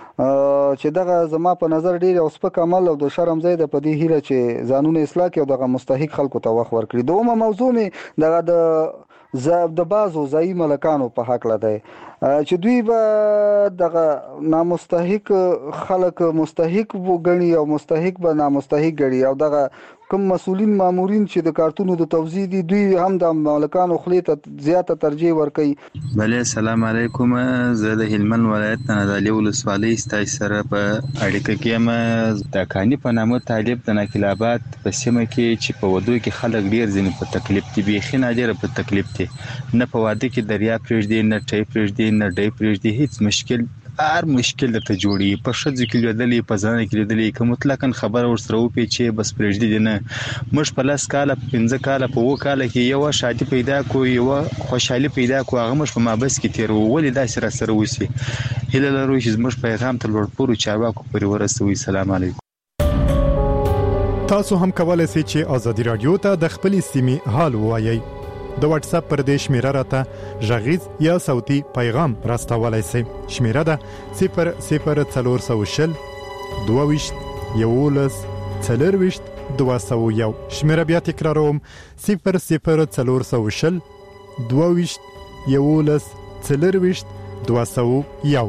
چې دغه زما په نظر ډیر او سپک عمل او د شرم زید په دې هیله چې قانون اصلاح کې او دغه مستحق خلکو ته وخت ورکړي. دومره موضوع می دغه د زاب د بازو ځای ملکانو په حق لدی چې دوی به دغه نامستحق خلک مستحق وګڼي او مستحق به نامستحق ګڼي او دغه کوم مسؤلین مامورین چې د کارتونو د توزیع دي دوی هم د مالکانو خلیت زیاته ترجیح ورکوي.
بله السلام علیکم. زه د هلمند ولایت نه د ولسوالۍ ستای سره په اړیکه کې یم. د کانی په نامه طالب د ناکلابات په سیمه کې چې په ودو کې خلک ډیر ځینې په تکلیف دي بیخي نه ډیر په تکلیف دي نه په واده کې دریا پرېږدي نه ټی پرېږدي نه ډی پرېږدي هیڅ مشکل هر مشکل ته جوړي په شذ کې لیدلې په ځان کې لیدلې کوم مطلقاً خبر ورسره وپی چې بس پرېږدي دي نه مش په لاس کاله پنځه کاله په و کاله کې یو شادي پیدا کو یو خوشحالي پیدا کو هغه مش په مابس کې تیر ولې دا سره سره وسی هله لرو چې مش پیغام ته لوړ پورو چارواکو پرې ورسوي. سلام علیکم.
تاسو هم کولای شئ چې ازادي رادیو ته د خپل سیمې حال ووایي. د واتس اپ پر دې شمیره راته ژغیز یا صوتي پیغام راستولای شئ. شمیره ده صفر صفر څلور سوه شل دوه ویشت یولس څلور ویشت دوه سوه یو. شمیره بیا تکراروم صفر صفر څلور سوه شل دوه ویشت یولس څلور ویشت دوه سوه یو.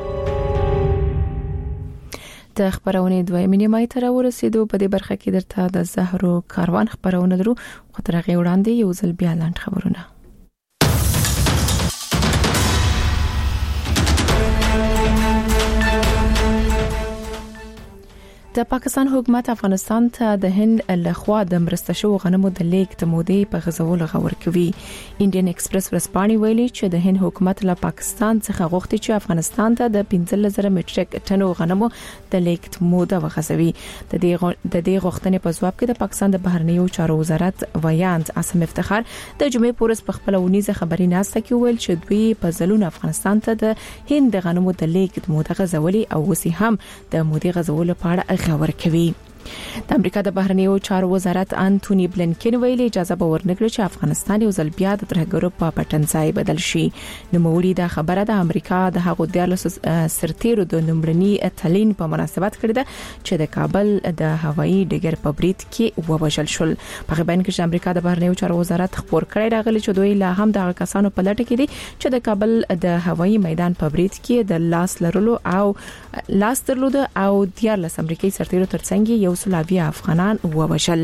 د خبرونه دویمه نیمه تر ورسېدو په دې برخه کې درته د زهرو کاروان خبرونه درو خو تر هغه وړاندې یو ځل بیا لاند خبرونه. د پاکستان حکومت افغانستان ته د هند لخوا د مرسته شو غنمو د لیږد مودې په غزول غور کوي. انډین ایکسپریس ورسپانې ویلي چې د هند حکومت له پاکستان څخه غوښتي چې افغانستان ته د پنځه زره مټریک ټنو غنمو د لیږد موده وغځوي. د دې د دې غوښتنې په ځواب کې د پاکستان د بهرنیو چارو وزارت ویاند عاصم افتخار د جمعې پورس په خپل ونیزه خبري ناسته کې ویل چې دوی په ځلون افغانستان ته د هند د غنمو د لیږد موده غځولي او وسی هم د مودې غځولو په اړه خبر کوي. د امریکا د بهرنیو چارو وزارت انټونی بلنکن ویلي اجازه به ورنکړي چې افغانستان یو ځل بیا د ترهګرو په پټنځای بدل شي. نو موري د خبره د امریکا د هغو د سرتیرو د نمبرني تلین په مناسبت کړی ده چې د کابل د هوایي ډګر په بریټ کې ووژل شول. په بیان کې امریکا د بهرنیو چارو وزارت خبر کړی راغلی چې دوی لا هم د کسانو په لټه کې دي چې د کابل د هوایي میدان په بریټ کې د لاس لرلو او لاس درلود او دیارلس امریکایي سرتیرو ترڅنګ یو سلاوی افغانان ووژل.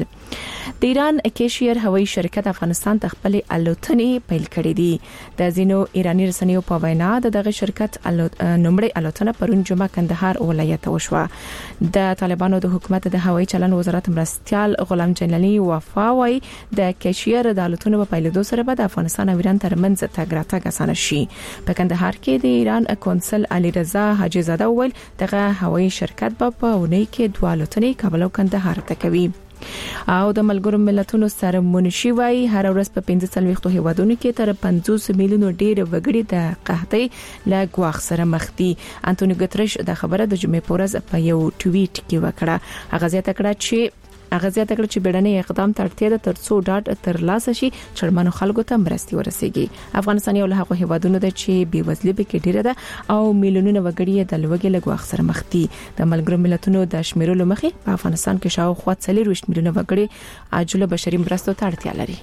د ایران کیشیر هوایي شرکت افغانستان ته خپل الوتنې پیل کړې دي. د زینو ایرانی رسنیو په وینا د دغه شرکت نومړی الوتنه پرون جمعه کندهار ولایت وشوه. د طالبانو د حکومت د هوایي چلن وزارت مرستيال غلام جلالی وفاوي د کیشیر د الوتنو په پیلېدو سره به د افغانستان او ایران ترمنځ تګ راتګ اسانه شي. په کندهار کې د ایران کونسل علي رضا حاجی زاده ویل دغه هوایي شرکت به په ونی کې دوه الوتنې کابل او کندهار ته کوي. او د ملګرو ملتونو سره منشي وای هر ورځ په پنځه څلويختو هیوادونو کې تر پنځوس میلیونو ډیر وګړي د قحطۍ لا ګواخ سره مخ دي. انټونیو ګترش د خبره د جمعې پورز په یو ټویټ کې وکړه. هغه زیاته کړه چې هغه زیاته کړه چې بیړنی اقدام ته اړتیا ده ترڅو ډاډ ترلاسه شي چړمنو خلکو ته مرستي ورسیږي. افغانستان یو له هغو هیوادونو ده چې بیوزلي به کې ډیره ده او میلیونونه وګړي د لوګي له ګواخ سره مخ دي. د ملګرو ملتونو د شمیرلو مخې په افغانستان کې شاوخوا څلور میلیونه وګړي عاجله بشري مرستو ته اړتیا لري.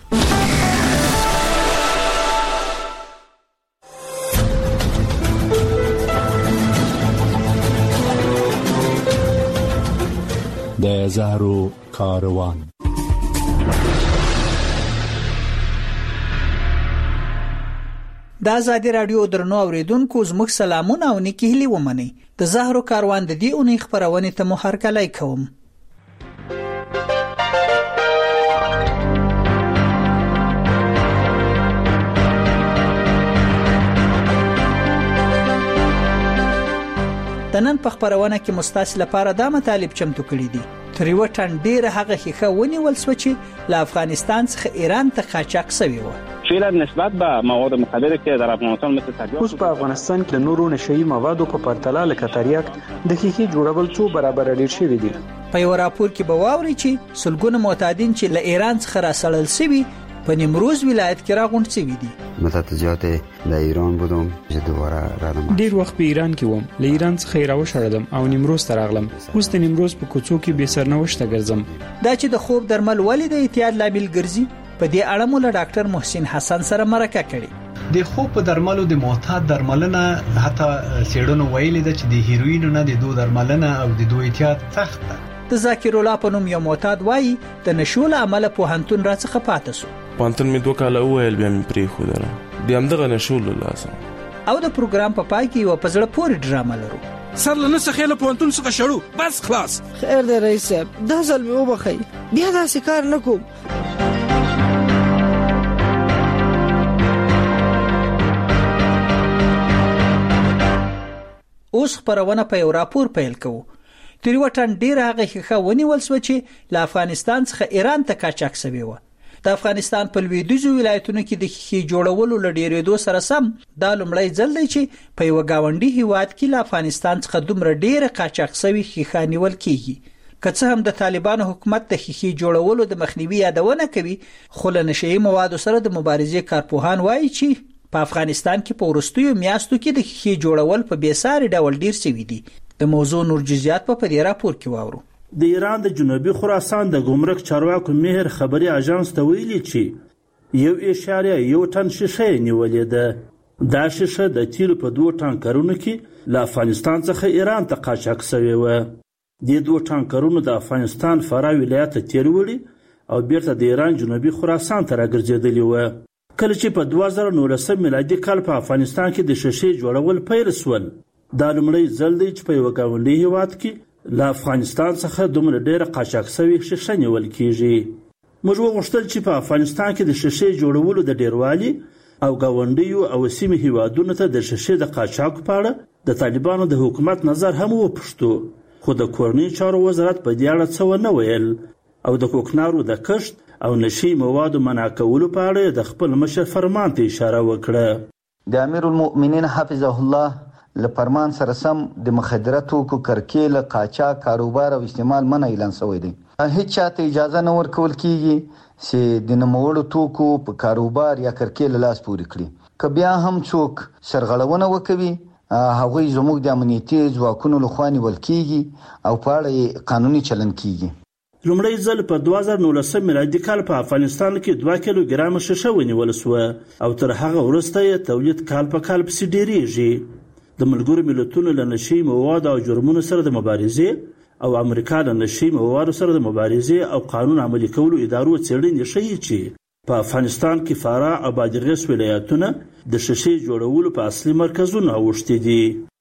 د زهرو کاروان.
د آزادی رادیو درنو اوریدونکو زموږ سلامونه او نیکی هیلې ومنئ. د زهرو کاروان د دې اونۍ خبرونه ته مو هرکلی کوم. د نن په خبرونه کې مستاس لپاره دا مطالب چمتو کړی دي. تر یو ټن ډیر هغه خيخه ونیول سو چې له افغانستان څخه ایران ته قاچاق شوی و.
فعلا نسبت به مواد مخدره که در افغانستان مثل تریاک
اوس په افغانستان کې نورو نشئی موادو په پرتله لکه تریاک د خيخي جوړول څو برابر ډیر شوی دي.
په یو راپور کې به واوري چې سلګونه معتادین چې له ایران څخه راسړل شوی په نیمروز ولایت کې راغونډ شوی دي.
متوجهات د ایران بودم چې دوباره راځم.
ډیر وخت په ایران کې وم، له ایران څخه راوښړم او نیمروز ته راغلم. اوس د نیمروز په کوڅو کې به سرنوشته ګرځم.
دا چې د خوب درمل ولې د اعتیاد لامل ګرځي په دې اړه مو له ډاکټر محسن حسن سره مرکه کړې.
د خوب په درملو د معتاد درملنه حتی سیړونو ویلي ده چې د هیروین نه د دوه درملنه او د دوه اعتیاد سخت ده.
د ذاکر الله په نوم یو معتاد وایي د نشول عمل په هنتون راڅخه پاتې شو.
پانتون می دوه کاله ویل بیا می پری خو دره بیا هم دغه نشول لازم.
او د پروګرام په پای کې یو پزړه پورې ډرامه لرو.
سر له نسخه له پانتون څخه شړو بس خلاص.
خیر دی رئیس صاحب دا ځل مې وبخي بیا دا کار نه کوم.
اوس خبرونه په یو راپور پیل کوو. تر یو ټن ډیر هغه خيخه ونیول سو چې له افغانستان څخه ایران ته قاچاق شوی و. د افغانستان په لویدیځو ولایتونو کې د خيخي جوړولو لډیرېدو سره سم دا لومړی ځل دی چې په یو گاونډي هیواد کې له افغانستان څخه دومره ډیره قاچاق شوی خيخه نیول کیږي. که څه هم د طالبانو حکومت د ښیښې جوړولو د مخنیوي یادونه کوي، خو له نشهیي موادو سره د مبارزې کارپوهان وایي چې په افغانستان کې په وروستیو میاشتو کې د ښیښې جوړول په بېساري ډول ډیر شوي دي. د موضوع نور جزئیات په دې راپور کې واورو.
د ایران د جنوبي خراسان د ګمرک چارواکو مهر خبري اژانس ته ویلي چې یو اشاریه یو ټن شیشه نیولې ده. دا شیشه د تیلو په دوه ټانکرونو کې له افغانستان څخه ایران ته قاچاق شوې وه. د دوه ټانکرونو د افغانستان فراه ولایت ته تیل وړي او بیرته د ایران جنوبي خراسان ته راګرځېدلي وه. کله چې په دوه زره نولسم میلادي کال په افغانستان کې د شیشې جوړول پیل شول، دا لومړی ځل دی چې په یوه ګاونډي هېواد کې له افغانستان څخه دومره ډېره قاچاق شوې شیشه نیول کیږي. موږ وغوښتل چې په افغانستان کې د شیشې جوړولو د ډیروالي او ګاونډیو او سیمې هېوادونو ته د شیشې د قاچاق په اړه د طالبانو د حکومت نظر هم وپوښتو، خو د کورنۍ چارو وزارت په دې اړه څه ونه ویل او د کوکنارو د کښت او نشي موادو منع کولو په اړه د خپل مشر فرمان ته اشاره وکړه.
د امیر المؤمنین حفظه الله له فرمان سره سم د مخدره توکو کرکیله، قاچاق، کاروبار او استعمال منع اعلان شوی دی. هیڅ چاته اجازه نه ورکول کیږي چې د نوموړو توکو په کاروبار یا کرکیله لاس پورې کړي. که بیا هم څوک سرغړونه وکوي، هغوی زموږ د امنیتي ځواکونو لخوا نیول کیږي او په اړه قانوني چلن کیږي.
لومړی ځل په دوه زره نولسم میلادي کال په افغانستان کې دوه کیلو ګرامه شیشه ونیول سوه او تر هغه وروسته یې تولید کال په کال پسې ډیریږي. د ملګرو ملتونو له نشي موادو او جرمونو سره د مبارزې او امریکا له نشي موادو سره د مبارزې او قانون عملي کولو ادارو څېړنې ښیي چې په افغانستان کې فراه او بادغیس ولایتونه د شیشې جوړولو په اصلي مرکزونه اوښتي دي.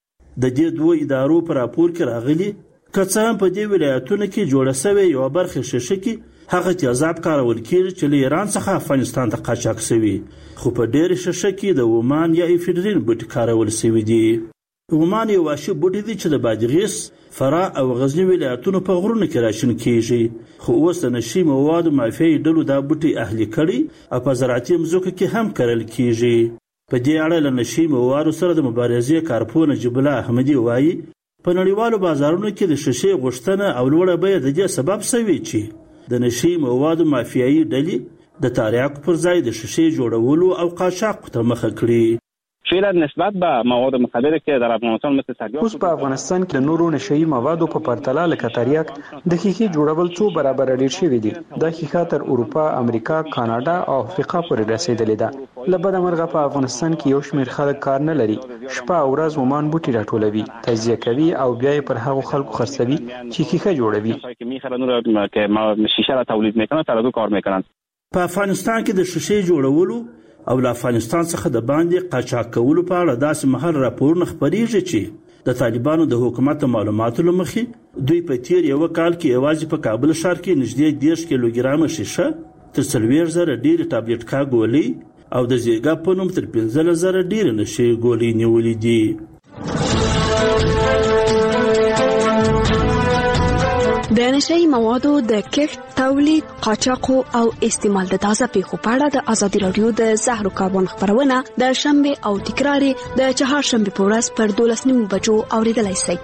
د دې دوه ادارو په راپور کې راغلي که څه هم په دې ولایتونو کې جوړه سوې یوه برخه شیشه کې هغه تیزاب کارول کېږي چې له ایران څخه افغانستان ته قاچاق شوي، خو په ډېرې شیشه کې د اومان یا افیدرین بوټي کارول شوي دي. اومان یو وحشي بوټی دی چې د بادغیس، فراه او غزني ولایتونو په غرونو کې راشین کېږي، خو اوس د نشي موادو مافیایي ډلو دا بوټي اهلي کړي او په زراعتي مځکو کې هم کرل کېږي. په دې اړه له نشي موادو سره د مبارزې کارپوه نجیب الله احمدي وایي په نړیوالو بازارونو کې د شیشې غوښتنه او لوړه بیه د دې سبب شوې چې د نشي موادو مافیایي ډلې د تریاکو پر ځای د شیشې جوړولو او قاچاق ته مخه کړي.
فعلا نسبت به مواد مخدره که در افغانستان مثل تریاک
اوس په افغانستان کې نورو نشئی موادو په پرتله لکه تریاک د ښیښې جوړول څو برابر ډیر شوي دي. دا ښیښه تر اروپا، امریکا، کاناډا او افریقا پورې رسیدلې ده. له بده مرغه په افغانستان کې یو شمېر خلک کار نه لري، شپه او ورځ ومان بوټي راټولوي، تجزیه کوي او بیا یې پر هغو خلکو خرڅوي چې ښیښه جوړوي.
شیشه را تولید میکنن، ترازو کار میکنن.
په افغانستان کې د شیشې جوړولو او له افغانستان څخه د باندې قاچاق کولو په اړه داسې مهال راپورونه خپریږي چې د طالبانو د حکومت معلوماتو له مخې دوی په تیر یو کال کې یوازې په کابل ښار کې نږدې دېرش کیلوګرامه شیشه، تر څلوېښت زره ډېرې ټابلیټکا ګولۍ او د زیګا په نوم تر پنځلس زره ډېرې نشې ګولۍ نیولې دي.
د نشئی موادو د کښت، تولید، قاچاق او استعمال د تازه پیښو په اړه د ازادي راډیو د زهرو کاروان خبرونه د شنبه او تکرار د چهارشنبه په ورځ پر دولس نیمو بجو اوریدلای شئ.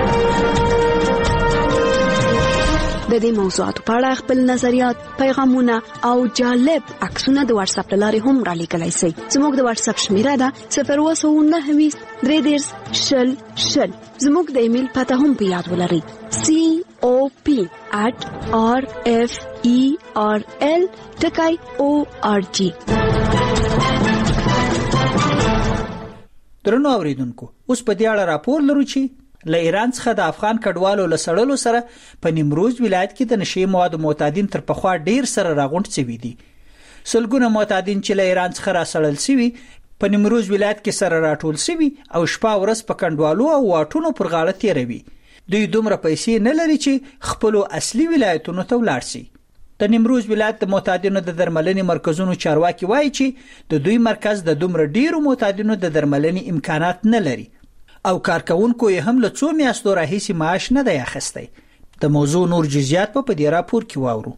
د دې موضوعاتو په اړه خپل نظریات، پیغامونه او جالب عکسونه د واتس اپ لارې هم را لیږلی شئ. زموږ د واتس اپ شمیره ده صفر اووه سوه نهه ویشت درې دېرش شل شل. زموږ د ایمیل پته هم په یاد ولرئ: سی او پی at r f e r l ټکی او ار جی.
درنو اوریدونکو، اوس په دې اړه راپور لرو چې له ایران څخه د افغان کډوالو له سړلو سره په نیمروز ولایت کې د نشي موادو معتادین تر پخوا ډیر سره راغونډ شوي دي. سلګونه معتادین چې له ایران څخه راسړل شوي په نیمروز ولایت کې سره راټول شوي او شپه ورځ په کندوالو او واټونو پر غاړه تیروي. دوی دومره پیسې نه لري چې خپل اصلي ولایتونو ته ولاړ شي. د نیمروز ولایت د معتادینو د درملنې مرکزونو چارواکي وایي چې د دوی مرکز د دومره ډیرو معتادینو د درملنې امکانات نه لري او کارکونکو یې هم له څو میاشتو راهیسې معاش نه دی اخیستی. د موضوع نور جزئیات په دې راپور کې واورو.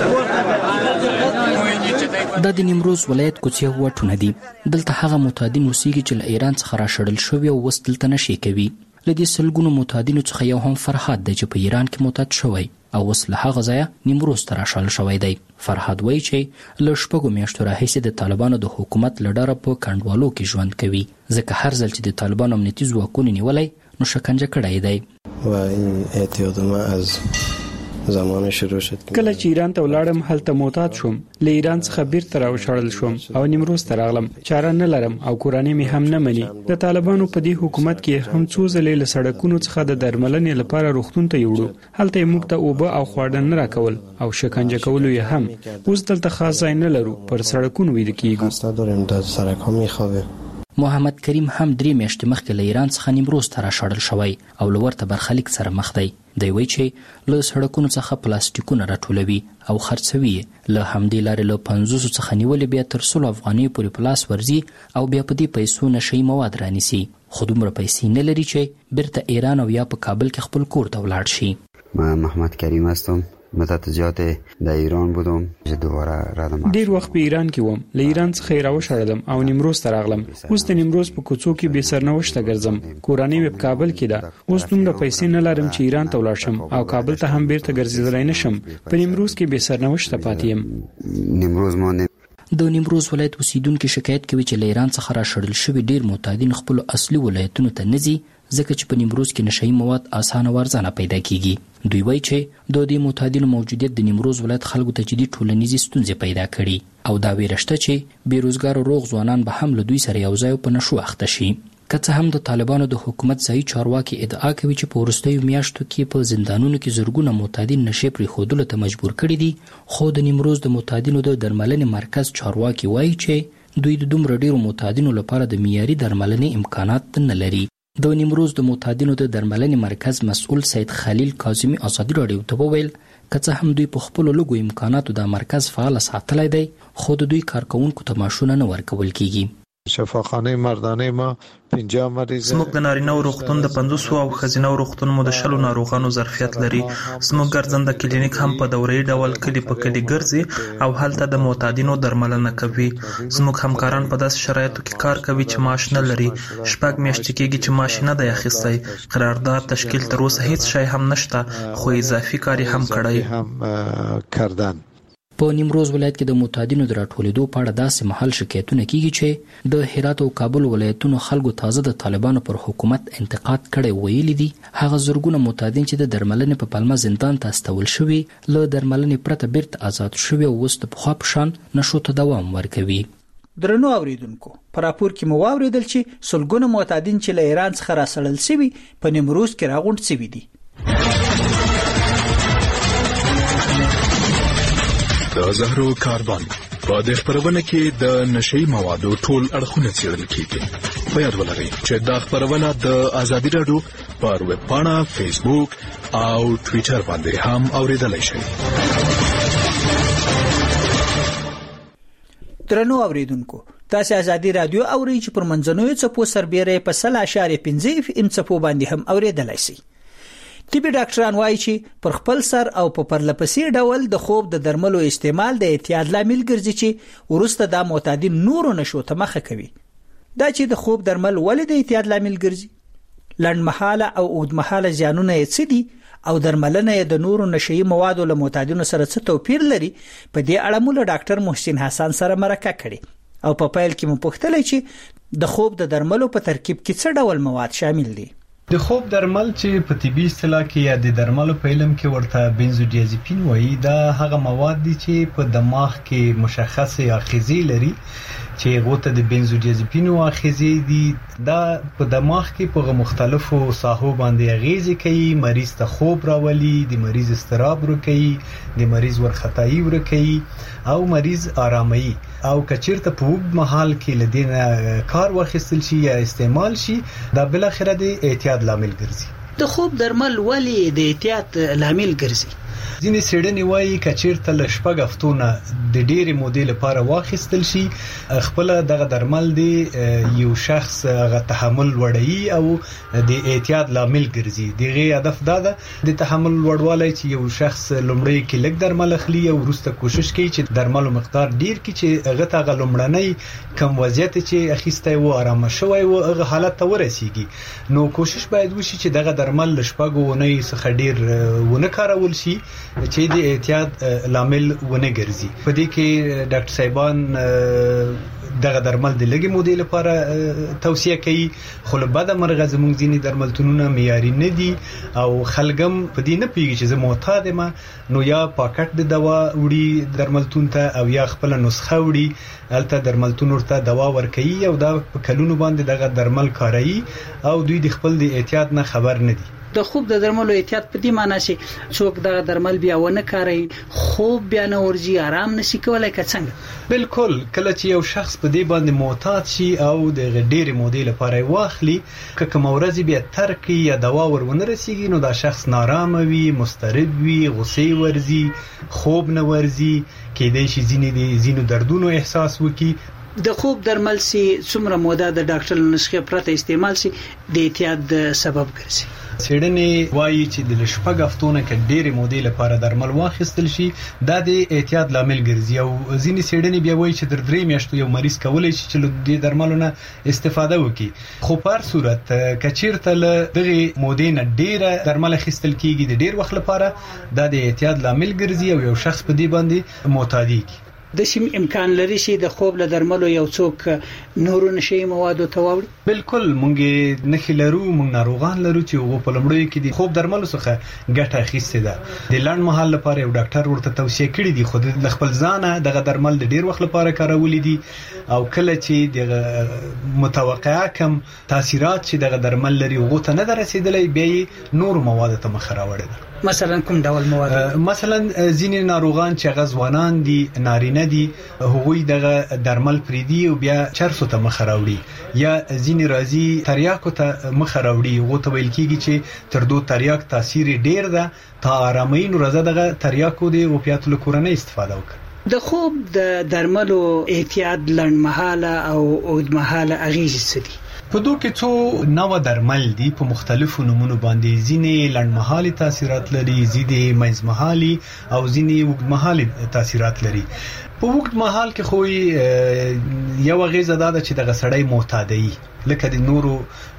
دا د نیمروز ولایت کوڅې واټونه دي. دلته هغه معتادین اوسېږي چې له ایران څخه راشړل شوي او اوس دلته نشي کوي. له دې سلګونو معتادینو څخه یو هم فرهاد دی چې په ایران کې معتاد شوی. او اوس له هغه ځایه نیمروز ته راشړل شوی دی. فرهاد وایي چې له شپږو میاشتو راهیسې د طالبانو د حکومت له ډاره په کنډوالو کې ژوند کوي، ځکه هر ځل چې د طالبانو امنیتي ځواکونو نیولی نو شکنجه کړی دی.
و این اعتیاد ما از زمان شروع شد.
کله چې ایران ته ولاړم هلته معتاد شوم، له ایران څخه بیرته راوشړل شوم او نیمروز ته راغلم. چاره نه لرم او کورنۍ مې هم نه مني. د طالبانو په دې حکومت کې هم څو ځلې له سړکونو څخه د درملنې لپاره روغتون ته یوړو، هلته یې موږ ته اوبه او خواړه نه راکول او شکنجه کولو یې هم. اوس دلته خاص ځای نه لرو، پر سړکونو ویده کیږو.
محمد کریم هم درې میاشتې مخکې له ایران څخه نیمروز ته راشړل شوی او له ورته برخلیک سره مخ دی. دی وایي چې له سړکونو څخه پلاستیکونه راټولوي او خرڅوي، له همدې لارې له پنځوسو څخه نیولې بیا تر سلو افغانیو پورې په لاس ورځي او بیا په دې پیسو نشهیي مواد رانیسي، خو دومره پیسې نه لري چې بیرته ایران او یا په کابل کې خپل کور ته ولاړ شي.
من محمد کریم هستم. مدت زیات در ایران بودم، دوباره رادم.
ډیر وخت په ایران کې وم، له ایران څخه راوشړلم او نیمروز ته راغلم. اوس د نیمروز په کوڅو کې بې سرنوشته ګرځم، کورنۍ مې په کابل کې ده. اوس دومره پیسې نه لرم چې ایران ته ولاړ شم او کابل ته هم بیرته ګرځېدلی نشم. په نیمروز کې بې سرنوشته پاتې یم.
نیمروز ما
د نیمروز ولایت اوسیدونکي شکایت کوي چې له ایران څخه راشړل شوي ډیر معتادین خپلو اصلي ولایتونو ته نه ځي، ځکه چې په نیمروز کې نشهیي مواد اسانه ورځنه پیدا کیږي. دوی وایي چې د دې معتادینو موجودیت د نیمروز ولایت خلکو ته جدي ټولنیزې ستونزې پیدا کړي او دا ویره شته چې بېروزګاره روغ ځوانان به هم له دوی سره یو ځای په نشو اخته شي. که څه هم د طالبانو د حکومت ځایي چارواکي ادعا کوي چې په وروستیو میاشتو کې په زندانونو کې زرګونه معتادین نشې پرېښودلو ته مجبور کړي دي، خو د نیمروز د معتادینو د درملنې مرکز چارواکي وایي چې دوی د دومره ډیرو معتادینو لپاره د معیاري درملنې امکانات نه لري. د نیمروز د معتادینو د درملنې مرکز مسؤل سید خلیل کاظمي ازادي راډیو ته وویل که څه هم دوی په خپلو لږو امکاناتو دا مرکز فعال ساتلی دی، خو د دوی کارکوونکو ته معاشونه نه ورکول کیږي.
شفاخانه مردانه ما پنځه مریض
زموږ د نارینه روغتون د پنځوسو او ښځینه روغتون مو د شلو ناروغانو ظرفیت لري. زموږ ګرځنده کلینیک هم په دوره‌یي ډول کلی په کلی ګرځي او هلته د معتادینو درملنه کوي. زموږ همکاران په داسې شرایطو کې کار کوي چې معاش نه لري. شپږ میاشتې کېږي چې معاش نه دی اخیستی. قرارداد تشکیل تر اوسه هیڅ شی هم نشته، خو اضافي کار یې هم کړی.
په نیمروز ولایت کې د معتادینو د راټولېدو په اړه داسې مهال شکایتونه کیږي چې د هرات او کابل ولایتونو خلکو تازه د طالبانو پر حکومت انتقاد کړی ویلي دي. هغه زرګونه معتادین چې د درملنې په پلمه زندان ته استول شوي له درملنې پرته بیرته آزاد شوي او اوس د پخوا په شان نشو ته دوام ورکوي.
درنو اوریدونکو، په راپور کې مو واوریدل چې سلګونه معتادین چې له ایران څخه راسړل شوي په نیمروز کې راغونډ شوي دي.
د زهرو کاروان په دې خبرونه کې د نشئی موادو ټول اړخونه څېړل کیږي. په یاد ولرئ چې دا خبرونه د ازادي راډیو پر ویب پاڼه، فیسبوک او ټوئیټر باندې هم اوریدلای شئ.
درنو اوریدونکو، تاسو ازادي راډیو اورئ چې پر منځنوي څپو سربېره په سل اشاریه پنځه اف ام څپو باندې هم اوریدلای شئ. طبي ډاکټران وایي چې پر خپل سر او په پرلپسې ډول د خوب د درملو استعمال د اعتیاد لامل ګرځي چې ورسته د معتادین نورو نشو ته مخه کوي. دا چې د خوب درمل ولې د اعتیاد لامل ګرځي، لنډمحاله او اوږدمحاله زیانونه یې څه دي او درملنه یې د نورو نشهیي موادو له معتادینو سره څه توپیر لري، په دې اړه مو له ډاکټر محسن حسن سره مرکه کړې او په پیل کې مو پوښتلې چې د خوب د درملو په ترکیب کې څه ډول مواد شامل دي.
د خوب درمل چې په طبي اصطلاح کې یا د درملو په علم کې ورته بنزودیازپین وایي، دا هغه مواد دي چې په دماغ کې مشخصه آخذې لري چې غوته د بنزودیازپین آخذې دي. دا په دماغ کې په مختلفو ساحو باندې اغیزه کوي، مریض ته خوب راولي، د مریض استراب ورکوي، د مریض ورختایي ورکوي او مریض آرامي. او کچیرته په وګ محل کې لدینه کار واخیستل شي یا استعمال شي، دا بل اخره د اعتیاد لامل ګرځي.
د خوب درمل ولی د اعتیاد لامل ګرځي؟
ځینې څېړنې وایي کچیرته له شپږ هفتونه د ډېرې مودې لپاره واخیستل شي، خپل دغه درمل دی یو شخص غ تحمل وړي او د اعتیاد لامل ګرځي. دغه هدف دا ده د تحمل وړوالی چې یو شخص لومړی کې لږ درمل اخلي او وروسته کوشش کوي چې درملو مقدار ډیر کړي چې هغه ته هغه لومړنی کم وضعیت چې اخیستی و آرامه شوی و هغه حالت ته ورسیږي. نو کوشش باید وشي چې دغه درمل له شپږو اونیو څخه ډیر ونه کارول شي چې د اعتیاد لامل ونه ګرځي. په دې کې ډاکټر صاحبان دغه درمل د لګي مودې لپاره توصیه کوي، خو له بده مرغه زموږ ځینې درملتونونه معیاري نه دي او خلګم په دې نه پیږي چې زه معتاد یم، نو یا پاکټ د دوا وړي درملتون ته او یا خپل نسخه وړي، هلته درملتون ورته دوا ورکوي او دا په کلونو باندې دغه درمل کاروي او دوی د خپل د اعتیاد نه خبر نه دي.
د خوب د درملو احتیاط په دې معنی چې څوک د درمل بیا ونه کاروي، خوب بیا نه ورځي، آرام نشي کولای که څنګه؟
بالکل، کله چې یو شخص په دې باندې معتاد شي او د ډېرې مودې لپاره واخلي، که کوم ورځ بیا ترک یا دوا ورونه رسیږي، نو دا شخص نارامه وي، مضطرب وي، غصې ورځي، خوب نه ورځي، کېدای شي ځینې د ځینو دردونو احساس وکړي.
د خوب درمل سي څومره موده د ډاکټر نسخه پرته استعمال سي د اعتیاد سبب ګرځي؟
څېړنې وایي چې د شپږ هفتو نه کې ډېرې مودې لپاره درمل واخیستل شي دا د اعتیاد لامل ګرځي، او ځینې څېړنې بیا وایي چې تر درې میاشتو یو مریض کولی شي چې له دې درملو نه استفاده وکړي. خو په هر صورت که چېرته له دغې مودې نه ډېره درمل اخیستل کېږي د ډېر وخت لپاره، دا د اعتیاد لامل ګرځي او یو شخص په دې باندې معتادېږي.
د شیم امکان لري چې د خوب له درملو یو څوک نورو نشي موادو ته واوړي؟
بالکل، مونږ نه لرو، مونږ ناروغان لرو چې هغه په لمړیو کې د خوب درملو څخه ګټه اخیستې ده. د لنډ مهال لپاره یو ډاکټر ورته توصیه کړې دي، خو د خپل ځانه دغه درمل د ډیر وخت لپاره کارولې دي، او کله چې د متوقعه کم تاثیرات چې دغه درمل لري هغه ته نه رسیدلې، بیا نور مواد ته مخ راوړي.
مثلا کوم ډول مواد؟
مثلا ځینې ناروغان چې غزوانان دي، نارینه دي، هغوی دغه درمل پریدي او بیا چرسو ته مخ راوړي، یا ځینې راځي تریاکو ته مخ راوړي، هغه ته ویل کېږي چې تر دو تریاک تاثیر ډیر ده، تا آرامي نو راځه دغه تریاکو دی او پیاتو کورنۍ استفاده وکړي.
د خوب د درملو اعتیاد لنډمهاله او اوږدمهاله اغیزې څه دي؟
په دوه کې څو نوع درمل دي په مختلفو نمونو باندې، ځینې لنډمهالي تاثیرات لري، ځینې منځمهالي او ځینې اوږدمهالي تاثیرات لري. په اوږد مهال کې خو یو غیزه ده چې دغه سړی معتادي، لکه د نورو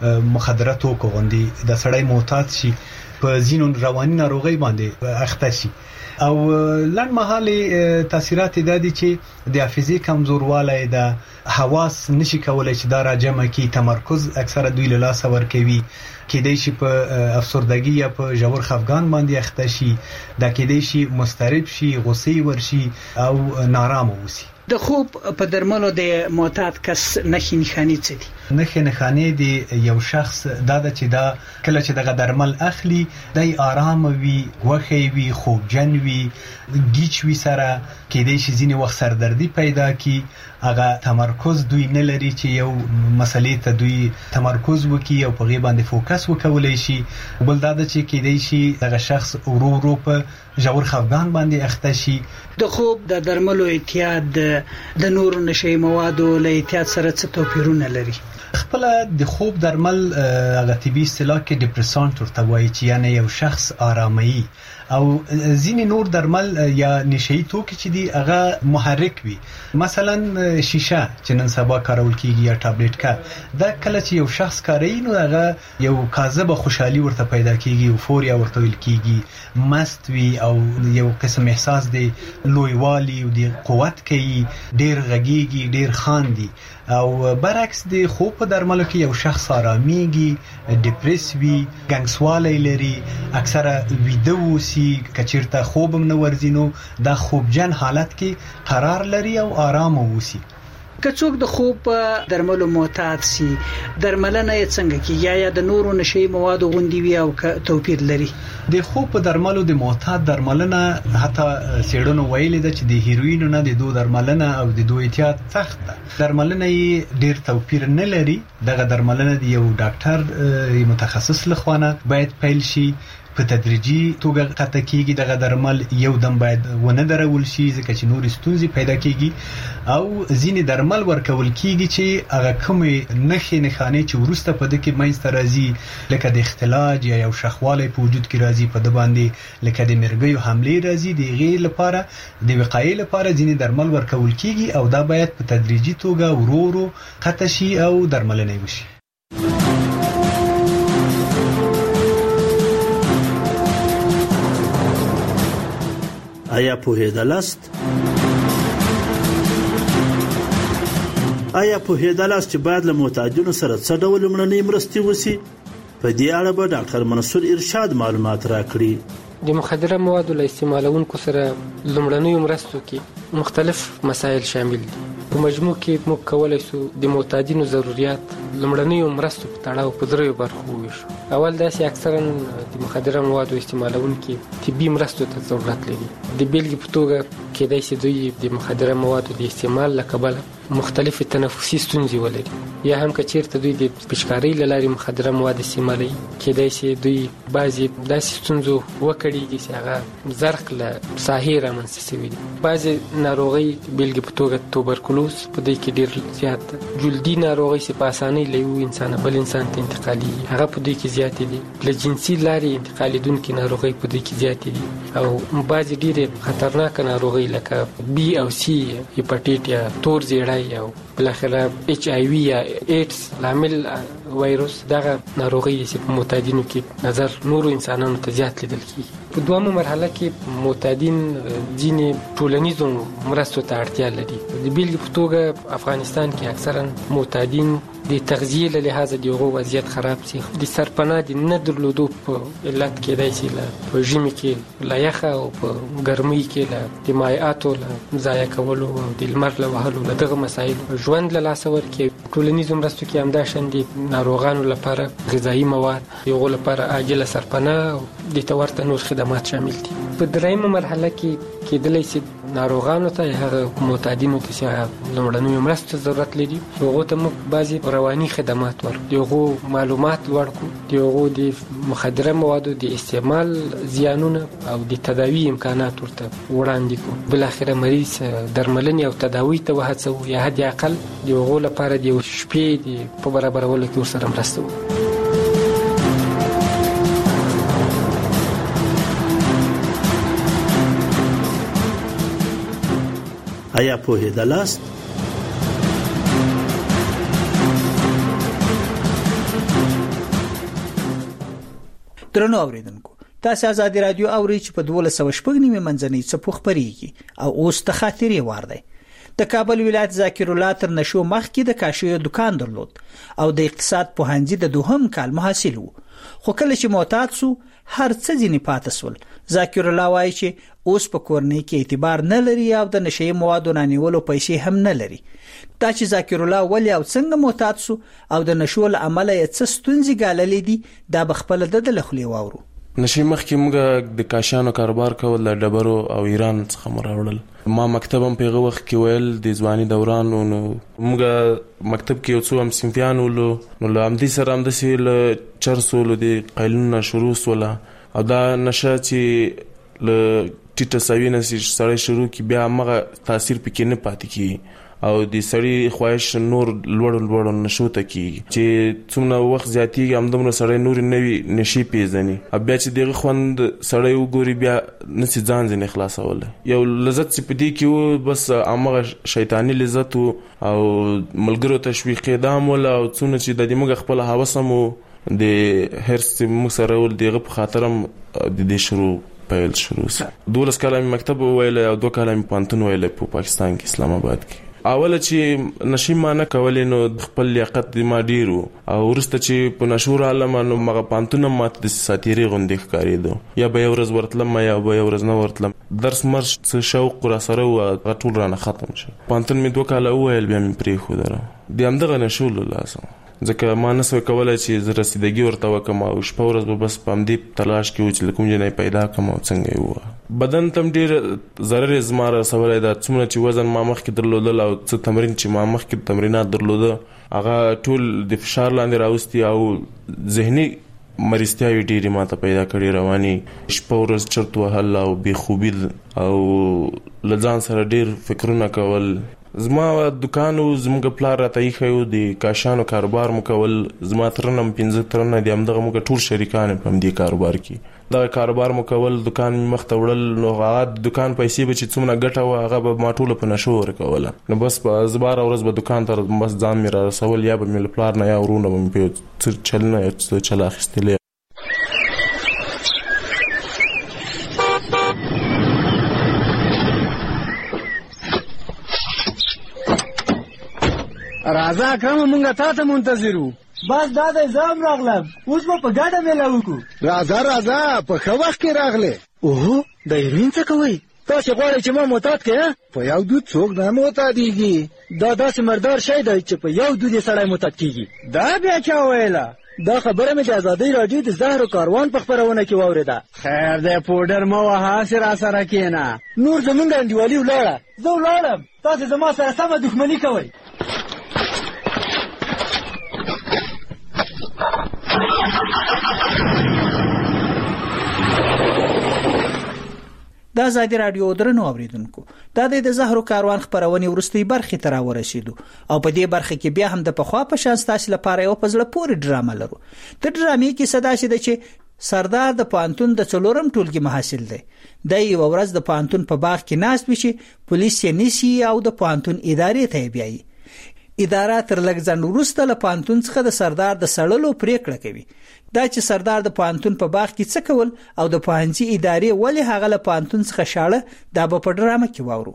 مخدراتو کوغندي د سړی معتاد شي، په ځینو رواني ناروغي باندې اخته شي. او لنډ مهالي تاثیرات د دي چې د حافظې کمزوروالی، د حواس نشي کولای چې دا راجمع کی، تمرکز اکثره دوی له لاس ور کوي، کېدای شي په افسردګي یا په ژور خفګان باندې اخته شي، دا کېدای شي مضطرب شي، غصې ورشي او نارامه وسی.
د خوب په درملو د معتاد کس نښې نښانې څه دي؟
نښې نښانې د یو شخص دا ده چې دا کله چې دغه درمل اخلي دی آرام وي، غوښی وي، خوبجن وي، گیچ وي، سره کېدای شي ځینې وخت سردردي پیدا کی، هغه تمرکز دوی نه لري چې یو مسلې ته دوی تمرکز وکړي او په هغې باندې فوکس وکولی شي. بل دا ده چې کېدای شي دغه شخص ورو ورو په ژور خفګان باندې اخته شي.
د خوب د درملو اعتیاد د نورو نشي موادو له اعتیاد سره څه توپیرونه لري؟
خپل د خوب درمل هغه طبي اصطلاح کې ډیپریسانت ورته وایي چې یعنی یو شخص آرامي، او ځینې نور درمل یا نشئی توکي چې دي هغه محرک وي، مثلا شیشه چې نن سبا کارول کیږي یا ټابلیټ کا، دا کله چې یو شخص کاروي نو هغه یو کاذبه خوشحالي ورته پیدا کیږي، اوفوریا ورته ویل کیږي، مست وي او یو قسم احساس دی لویوالي او دی قوت کوي، ډیر غږیږي، ډیر خاندي. او برعکس د خوب په درملو کې یو شخص آراميږي، ډیپریس وي، ګنګسوالی لري، اکثره ویده وسی، کچیرته خوبم نه ورځي نو دا خوبجن حالت کې قرار لري او آرام وسی.
که څوک د خوب درملو معتاد سي، درملنه یې څنګه کیږي؟ یا د نورو نشي موادو غوندي وي او توپیر لري؟
د خوب په درملو د معتاد درملنه حتی سیړنو ویلې ده چې د هیروین نه د دوه درملنه او د دوه احتیاط سخت ده. درملنه یې ډیر توپیر نه لري. دغه درملنه د یو ډاکټر متخصص لخوانه باید پیل شي، په تدریجي توګه قطع کیږي. دغه درمل یو دم باید ونه درول شي ځکه چې نور ستونزې پیدا کیږي، او ځینې درمل ورکول کیږي چې هغه کومې نښې نښانې چې وروسته په دې کې منځته راځي، لکه د اختلاج یا یو شخوالی په وجود کې راځي په د باندې، لکه د مرګیو حملې راځي، د هغې لپاره د وقایې لپاره ځینې درمل ورکول کیږي، او دا باید په تدریجي توګه ورو ورو قطع شي او درملنه وشي.
آیا پوهېدلاست آیا پوهېدلاست چې باید له معتادینو سره څه ډول لومړنۍ مرستې وشي؟ په دې اړه به ډاکټر منصور ارشاد معلومات راکړي.
د مخدره موادو له استعمالونکو سره لومړنیو مرستو کې مختلف مسایل شامل دي. په مجموع کې موږ کولی شو د معتادینو ضرورت لومړنیو مرستو په تړاو په دریو برخو وویشو. اول داسې اکثرا د مخدره موادو استعمالونکي طبي مرستو ته ضرورت لري. د بیلګې په توګه کېدای شي دوی د مخدره موادو د استعمال له کبله مختلفې تنفسي ستونزې ولري، یا هم که چیرته دوی د پچکارۍ له لارې مخدره مواد استعمالوي، کېدای شي دوی بعضې داسې ستونزو وکړېږي چې هغه زرق له ساحې رامنځته شوي دي. بعضې ناروغۍ بیلګې په توګه توبرکلوز په دوی کې ډېر زیات ده. جلدي ناروغۍ چې په اسانۍ له یو انسانه بل انسان ته انتقالېږي هغه په دوی کې زیاتې دي. له جنسي لارې انتقالېدونکې ناروغۍ په دوی کې زیاتې دي، او بعضې ډېرې خطرناکه ناروغۍ لکه بي او سي، هیپاټیټ یا تور زیړی او بالاخره ایچ آی وی یا ایډز لامل وایروس، دغه ناروغۍ چې په معتادینو کې نظر نورو انسانانو ته زیات لیدل کیږي. په دویمه مرحله کې معتادین ځینې ټولنیزو مرستو ته اړتیا لري. د بیلګې په توګه افغانستان کې اکثرا معتادین د تغذیې له لحاظه د هغو وضعیت خراب شي. د سرپناه د نه درلودو په علت کېدای شي په ژمي کې له یخه او په ګرمۍ کې له د مایعاتو له ضایع کولو او د لمر له وهلو له دغه مسایلو ژوند له لاسه ورکوي. ټولنیزو مرستو کې همدا شان د ناروغانو لپاره غذایي مواد، د هغو لپاره عاجله سرپناه او د ته ورته نور خدمات شامل دي. په دریمه مرحله کې کېدلی شي ناروغانو ته هغه معتادینو ته چې لومړنیو مرستو ته ضرورت لري هغو ته موږ بعضې رواني خدمات ورکړو، د هغو معلومات لوړ کړو، د هغو د مخدره موادو د استعمال زیانونه او د تداوي امکانات ورته وړاندې کړو. بالاخره مریض درملنې او تداوي ته وهڅوو، یا حد اقل د هغو لپاره د یو شپې د په برابرولو کې ورسره مرسته وکړو.
آیا پوهېدلاست؟
درنو اوریدونکو، تاسو آزادي رادیو اورئ چې په دولس سوه شپږ نیمه منځنۍ څپو خپرېږي او اوس د خاطرې وار دی. د کابل ولایت ذاکر الله تر نشو مخکې د کاشیو دکان درلود او د اقتصاد پوهنځي د دوهم کال محصل و، خو کله چې معتاد سو هر څه ځینې پاتې سول. ذاکر الله وایي چې اوس په کورنۍ کې اعتبار نه لري او د نشي موادو رانیولو پیسې هم نه لري. دا چې ذاکر الله ولې او څنګه معتاد سو او د نشو له امله یې څه ستونزې ګاللې دي، دا به خپله د ده له خولې واورو.
نشي مخکې موږ د کاشانو کاروبار کول د ډبرو او ایران څخه مو راوړل. ما مکتب هم په هغه وخت کې ویل د ځواني دوران، نو موږ مکتب کې یو څو هم صنفیان ولو، نو له همدې سره همداسې له چرسو له د قیلونو شروع سوله، او دا نشه چې له ټیټه سوي نه سړی شروع کړي بیا همغه تاثیر پکې نه پاتې کېږي او د سړي خواهش نور لوړو لوړو نشو ته کېږي چې څومره وخت زیاتېږي همدومره سړی نورې نوي نشي پیژني، او بیا چې دغه خوند سړی وګوري بیا نسي ځان ځینې خلاصولی. یو لذت چې په دې کې و بس همغه شیطاني لذت و او ملګرو تشویقې دا هم وله، او څومره چې د دې موږ خپل هوس هم و د هرس چې موږ سره ول دغه په خاطر هم د دې شروع پیل شروع سو. دولس کاله مې مکتب وویلی او دوه کاله مې پوهنتون ویلی په پاکستان کې اسلام آباد کې. اوله چې نشي ما نه کولې نو خپل لیاقت ما ډیر و، او وروسته چې په نشور عالم نو مغه پانتون ماته د ساتيري غوندې ښکارېدو، یا به یو ورځ ورتلم یا به یو ورځ نه ورتلم. درس مرش څه شوق را سره و ټول رانه ختم شو. پانتون مې دوه کاله وویل بیا مې پرېښودله د همدغه نشو له لاسه، ځکه ما نسوی کولی چې زه رسیدګي ورته وکړم او شپه ورځ به بس په همدې تلاش کې و چې له کوم جنۍ پیدا کړم او څنګه یې ووهه. بدن ته هم ډېر ضرر یې زما رسولی ده، څومره چې وزن ما مخکې درلودل او څه تمرین چې ما مخکې تمرینات درلوده هغه ټول د فشار لاندې راوستي او ذهني مریضتیاوې ډېرې ما ته پیدا کړي، رواني شپه ورځ چرت وهل او بېخوبي او له ځان سره ډېر فکرونه کول. زما دکان و، زموږ پلار راته ایښی و، د کاشانو کاروبار مو کول، زما ترنه م پنځه ترنه دي همدغه موږ ټول شریکان په همدې کاروبار کې دغه کاروبار مو کول، دکان مې مخ ته وړل، نو هغه د دکان پیسې به چې څومره ګټه وه هغه به ما ټوله په نشو ورکوله. نو بس په زباره ورځ به دکان ته بس ځان مې را رسول، یا به مې له پلار نه یا ورونه به مې په یو څه چل نه یو څه چل اخیستلی.
راځه اکرم مونږ تا ته منتظر وو.
بس دا د زام راغلم، اوس به په ګډه میله وکړو.
راځه راځه په ښه وخت کې راغلې. اوهو د هیروین څه کوئ؟ تاسې غواړئ چې ما معتاد کړې؟ په یو دود څوک نه معتادېږي. دا داسې مردار شی دی چې په یو دود یې سړی معتاد کېږي. دا بیا چا ویله؟ دا خبره مې د ازادۍ راډیو د زهرو کاروان په خپرونه کې واورېده. خیر دی پوډر مه وهه، هسې راسره کښېنه. نور زمونږ انډیوالي ولاړه.
زه ولاړم، تاسې زما سره سمه دښمني کوئ.
د ازادي راډیو درنو اوریدونکو، دا د زهرو کاروان خبرونه ورستۍ برخې ته راورسېدو او په دې برخه کې بیا هم د پخوا په شان ستاسو لپاره یو پزړه پورې ډرامه لرو. د ډرامې کې صدا شي د چې سردار د پانتون د څلورم ټولګي محصل دی. د یو ورځ د پانتون په باغ کې ناست وي چې پولیس یې نیسي او د پانتون ادارې ته بیایي. اداره تر لږ ځنډ وروسته له پانتون څخه د سردار د سړلو پریکړه کوي. دا چې سردار د پانتون په باغ کې څه کول او د پوهنځي ادارې ولې هغه له پانتون څخه شاړه، دا به په ډرامه کې واورو.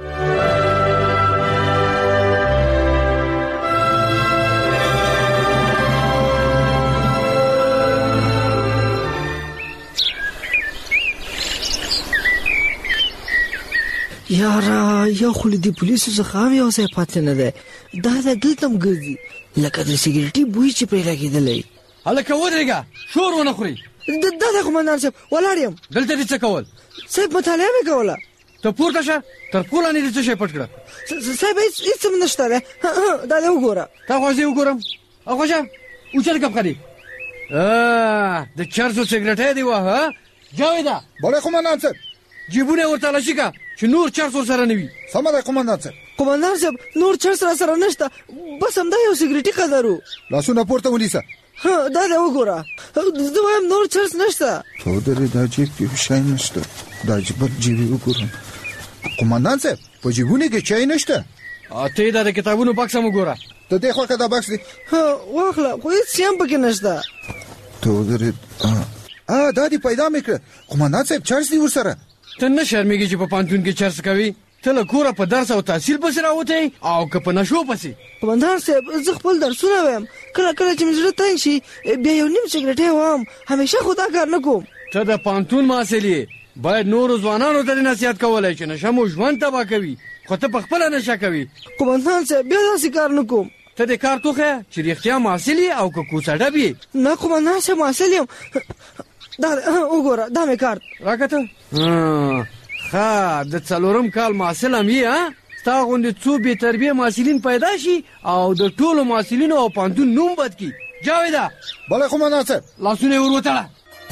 یاره یو خو له دې پولیسو څخه هم یو ځای پاتې نه دی. دا د دلته هم ګرځي لکه د سګرټي بوی چې پرې لګېدلی.
هلکه ودرېږه، شور ونه خوري.
دا دی قومندان صاحب ولاړ یم.
دلته دې څه کول؟
صاحب مطالعه مې کوله.
ته پورته شه، تر پوله نه دې څه شی پټ کړه.
صاحب هېڅ هم نشته دی. دا دی وګوره.
تا خو زه وګورم. اخوشه اوچت کم خدي د چرسو سګرټې دی واه. جاویدا
بله قومندان صاحب
جیبونه ورته لشي کا چې نور چرس ور سره نه وي.
سمه ده قومندان صاحب.
قومندان صاحب نور چرس را سره نشته، بس همدا یو سګرټي قدرو.
لاسونه پورته ونیسه.
ها دا دی وګوره، زه وایم نور چرس نشته.
تو درې دا جیب کې شی نشته. دا جیب جیب وګورم. قومندان صاحب په جیبونه کې چای نشته.
اته دا د کتابونو بکس هم وګوره.
ته دې خو کدا بکس دی.
ها واخله خو هیڅ هم پکې نشته.
تو درې ا دا دی پیدا میکړه. قومندان صاحب چرس دی ورسره.
ته نه شرمېږي چې په پانتون کې چرس کوي؟ ته له کوره په درس او تحصیل پسې راوتی او که په نشو پسې؟
قومندان صاحب زه خپل درسونه وایم، کله کله چې مې زړه تنګ شي بیا یو نیم سګرټی وایم، همیشه خو دا کار نه کوم.
ته د پانتون محصل یې، باید نورو ځوانانو ته نصیحت کولی چې نشه مو ژوند تباه کوي، خو ته پخپله نشه کوي.
قومندان صاحب بیا داسې کار نه کوم.
ته د کار توخه چې رښتیا محصل یې او که کوڅه ډب یې؟
نه قومندان صاحب محصل یم. دا وګوره دا مې کارت
راکته. ښه د څلورم کال محصل هم یې. ها ستا غوندې څو بې تربیه محصلین پیدا شي او د ټولو محصلینو او پانتون نوم بد کړي. جاویده
بله قومندان صاحب.
لاسونه یې ور وتړه.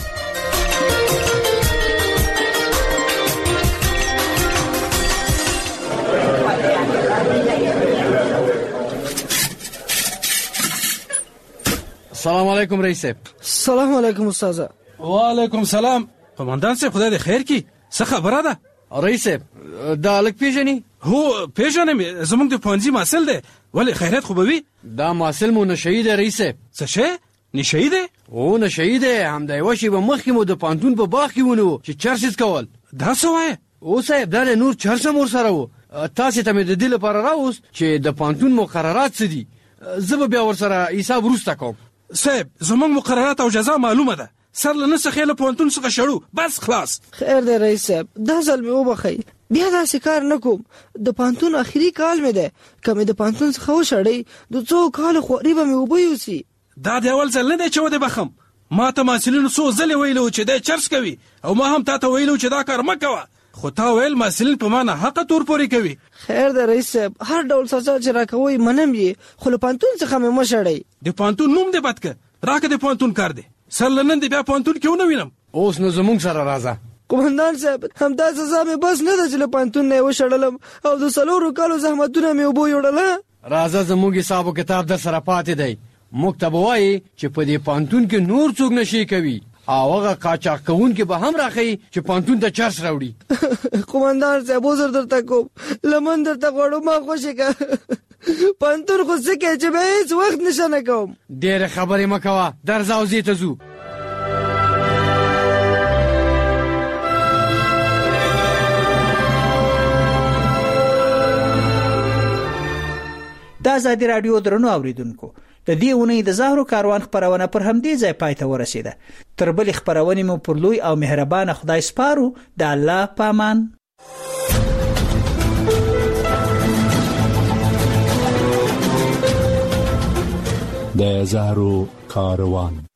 السلام علیکم رئیس صاحب.
سلام علیکم استاد.
وعلیکم سلام. قومندان صاحب خدای دې خیر کړي. څه خبره ده؟ رئیس صاحب دا هلک پیژنې؟ هو پیژنم، زموږ د پوهنځي محصل دی. ولې خیریت خو به وي؟ دا محصل مو نشهیي دی رئیس صاحب. څه شی؟ نشهیي دی؟ هو نشهیي دی. همدا یوه شېبه مخکې مو د پانتون په باغ کې ونیو چې چرس یې کول. دا څه وایې؟ او صاحب دا د نور چرس هم ورسره و. تاسې ته مې د دې لپاره راوست چې د پانتون مقررات څه دي. زه به بیا ورسره حساب وروسته کوم. صاحب زموږ مقررات او جزا معلومه ده. سر له نسخې له پوهنتون څخه شړو، بس خلاص.
خیر دی رئیس صاحب، دا ځل مې وبخئ، بیا داسې کار نه کوم. د پوهنتون اخري کال مې دی، که مې د پوهنتون څخه وشړئ د څو کالو خواري به مې اوبه یوسي.
دا د اول ځل نه دی چې ودې بخم. ما ته محصلینو څو ځلې ویلو چې دی چرس کوي او ما هم تا ته ویلو چې دا کار مه کوه، خو تا ویل محصلین په ما ناحقه تور پورې کوي.
خیر دی رئیس صاحب، هر ډول سزا چې راکوئ منم یې، خو له پوهنتون څخه مې مه شړئ.
د پوهنتون نوم دې بد که، راکه د پوهنتون کار دی. سر له نن دې بیا پوهنتون کې ونه وینم. اوس نو زموږ سره راځه.
قومندان صاحب همدا سزا مې بس نه ده چې له پوهنتون نه یې وشړلم او د څلورو کالو زحمتونه مې اوبه یوړله.
راځه زموږ حساب و کتاب در سره پاتې دی. موږ ته به وایي چې په دې پوهنتون کې نور څوک نشي کوي او هغه قاچاق کوونکي به هم راښیي چې پوهنتون ته چرس راوړي.
قومندان صاحب عذر درته کوم، لمن درته غواړم ما خوشې که پوهنتون خو څه کوي چې به هېڅ وخت نشه نه کوم.
ډېرې خبرې مه کوه، درځه او زی ته ځو.
دا آزادي رادیو درنو اوریدونکو د دې اونۍ د زهرو کاروان خبرونه پر همدې ځای پای ته ورسیده. تر بلې خبرونې مو پر لوی او مهربان خدای سپارو. د الله پامان.
د زهرو کاروان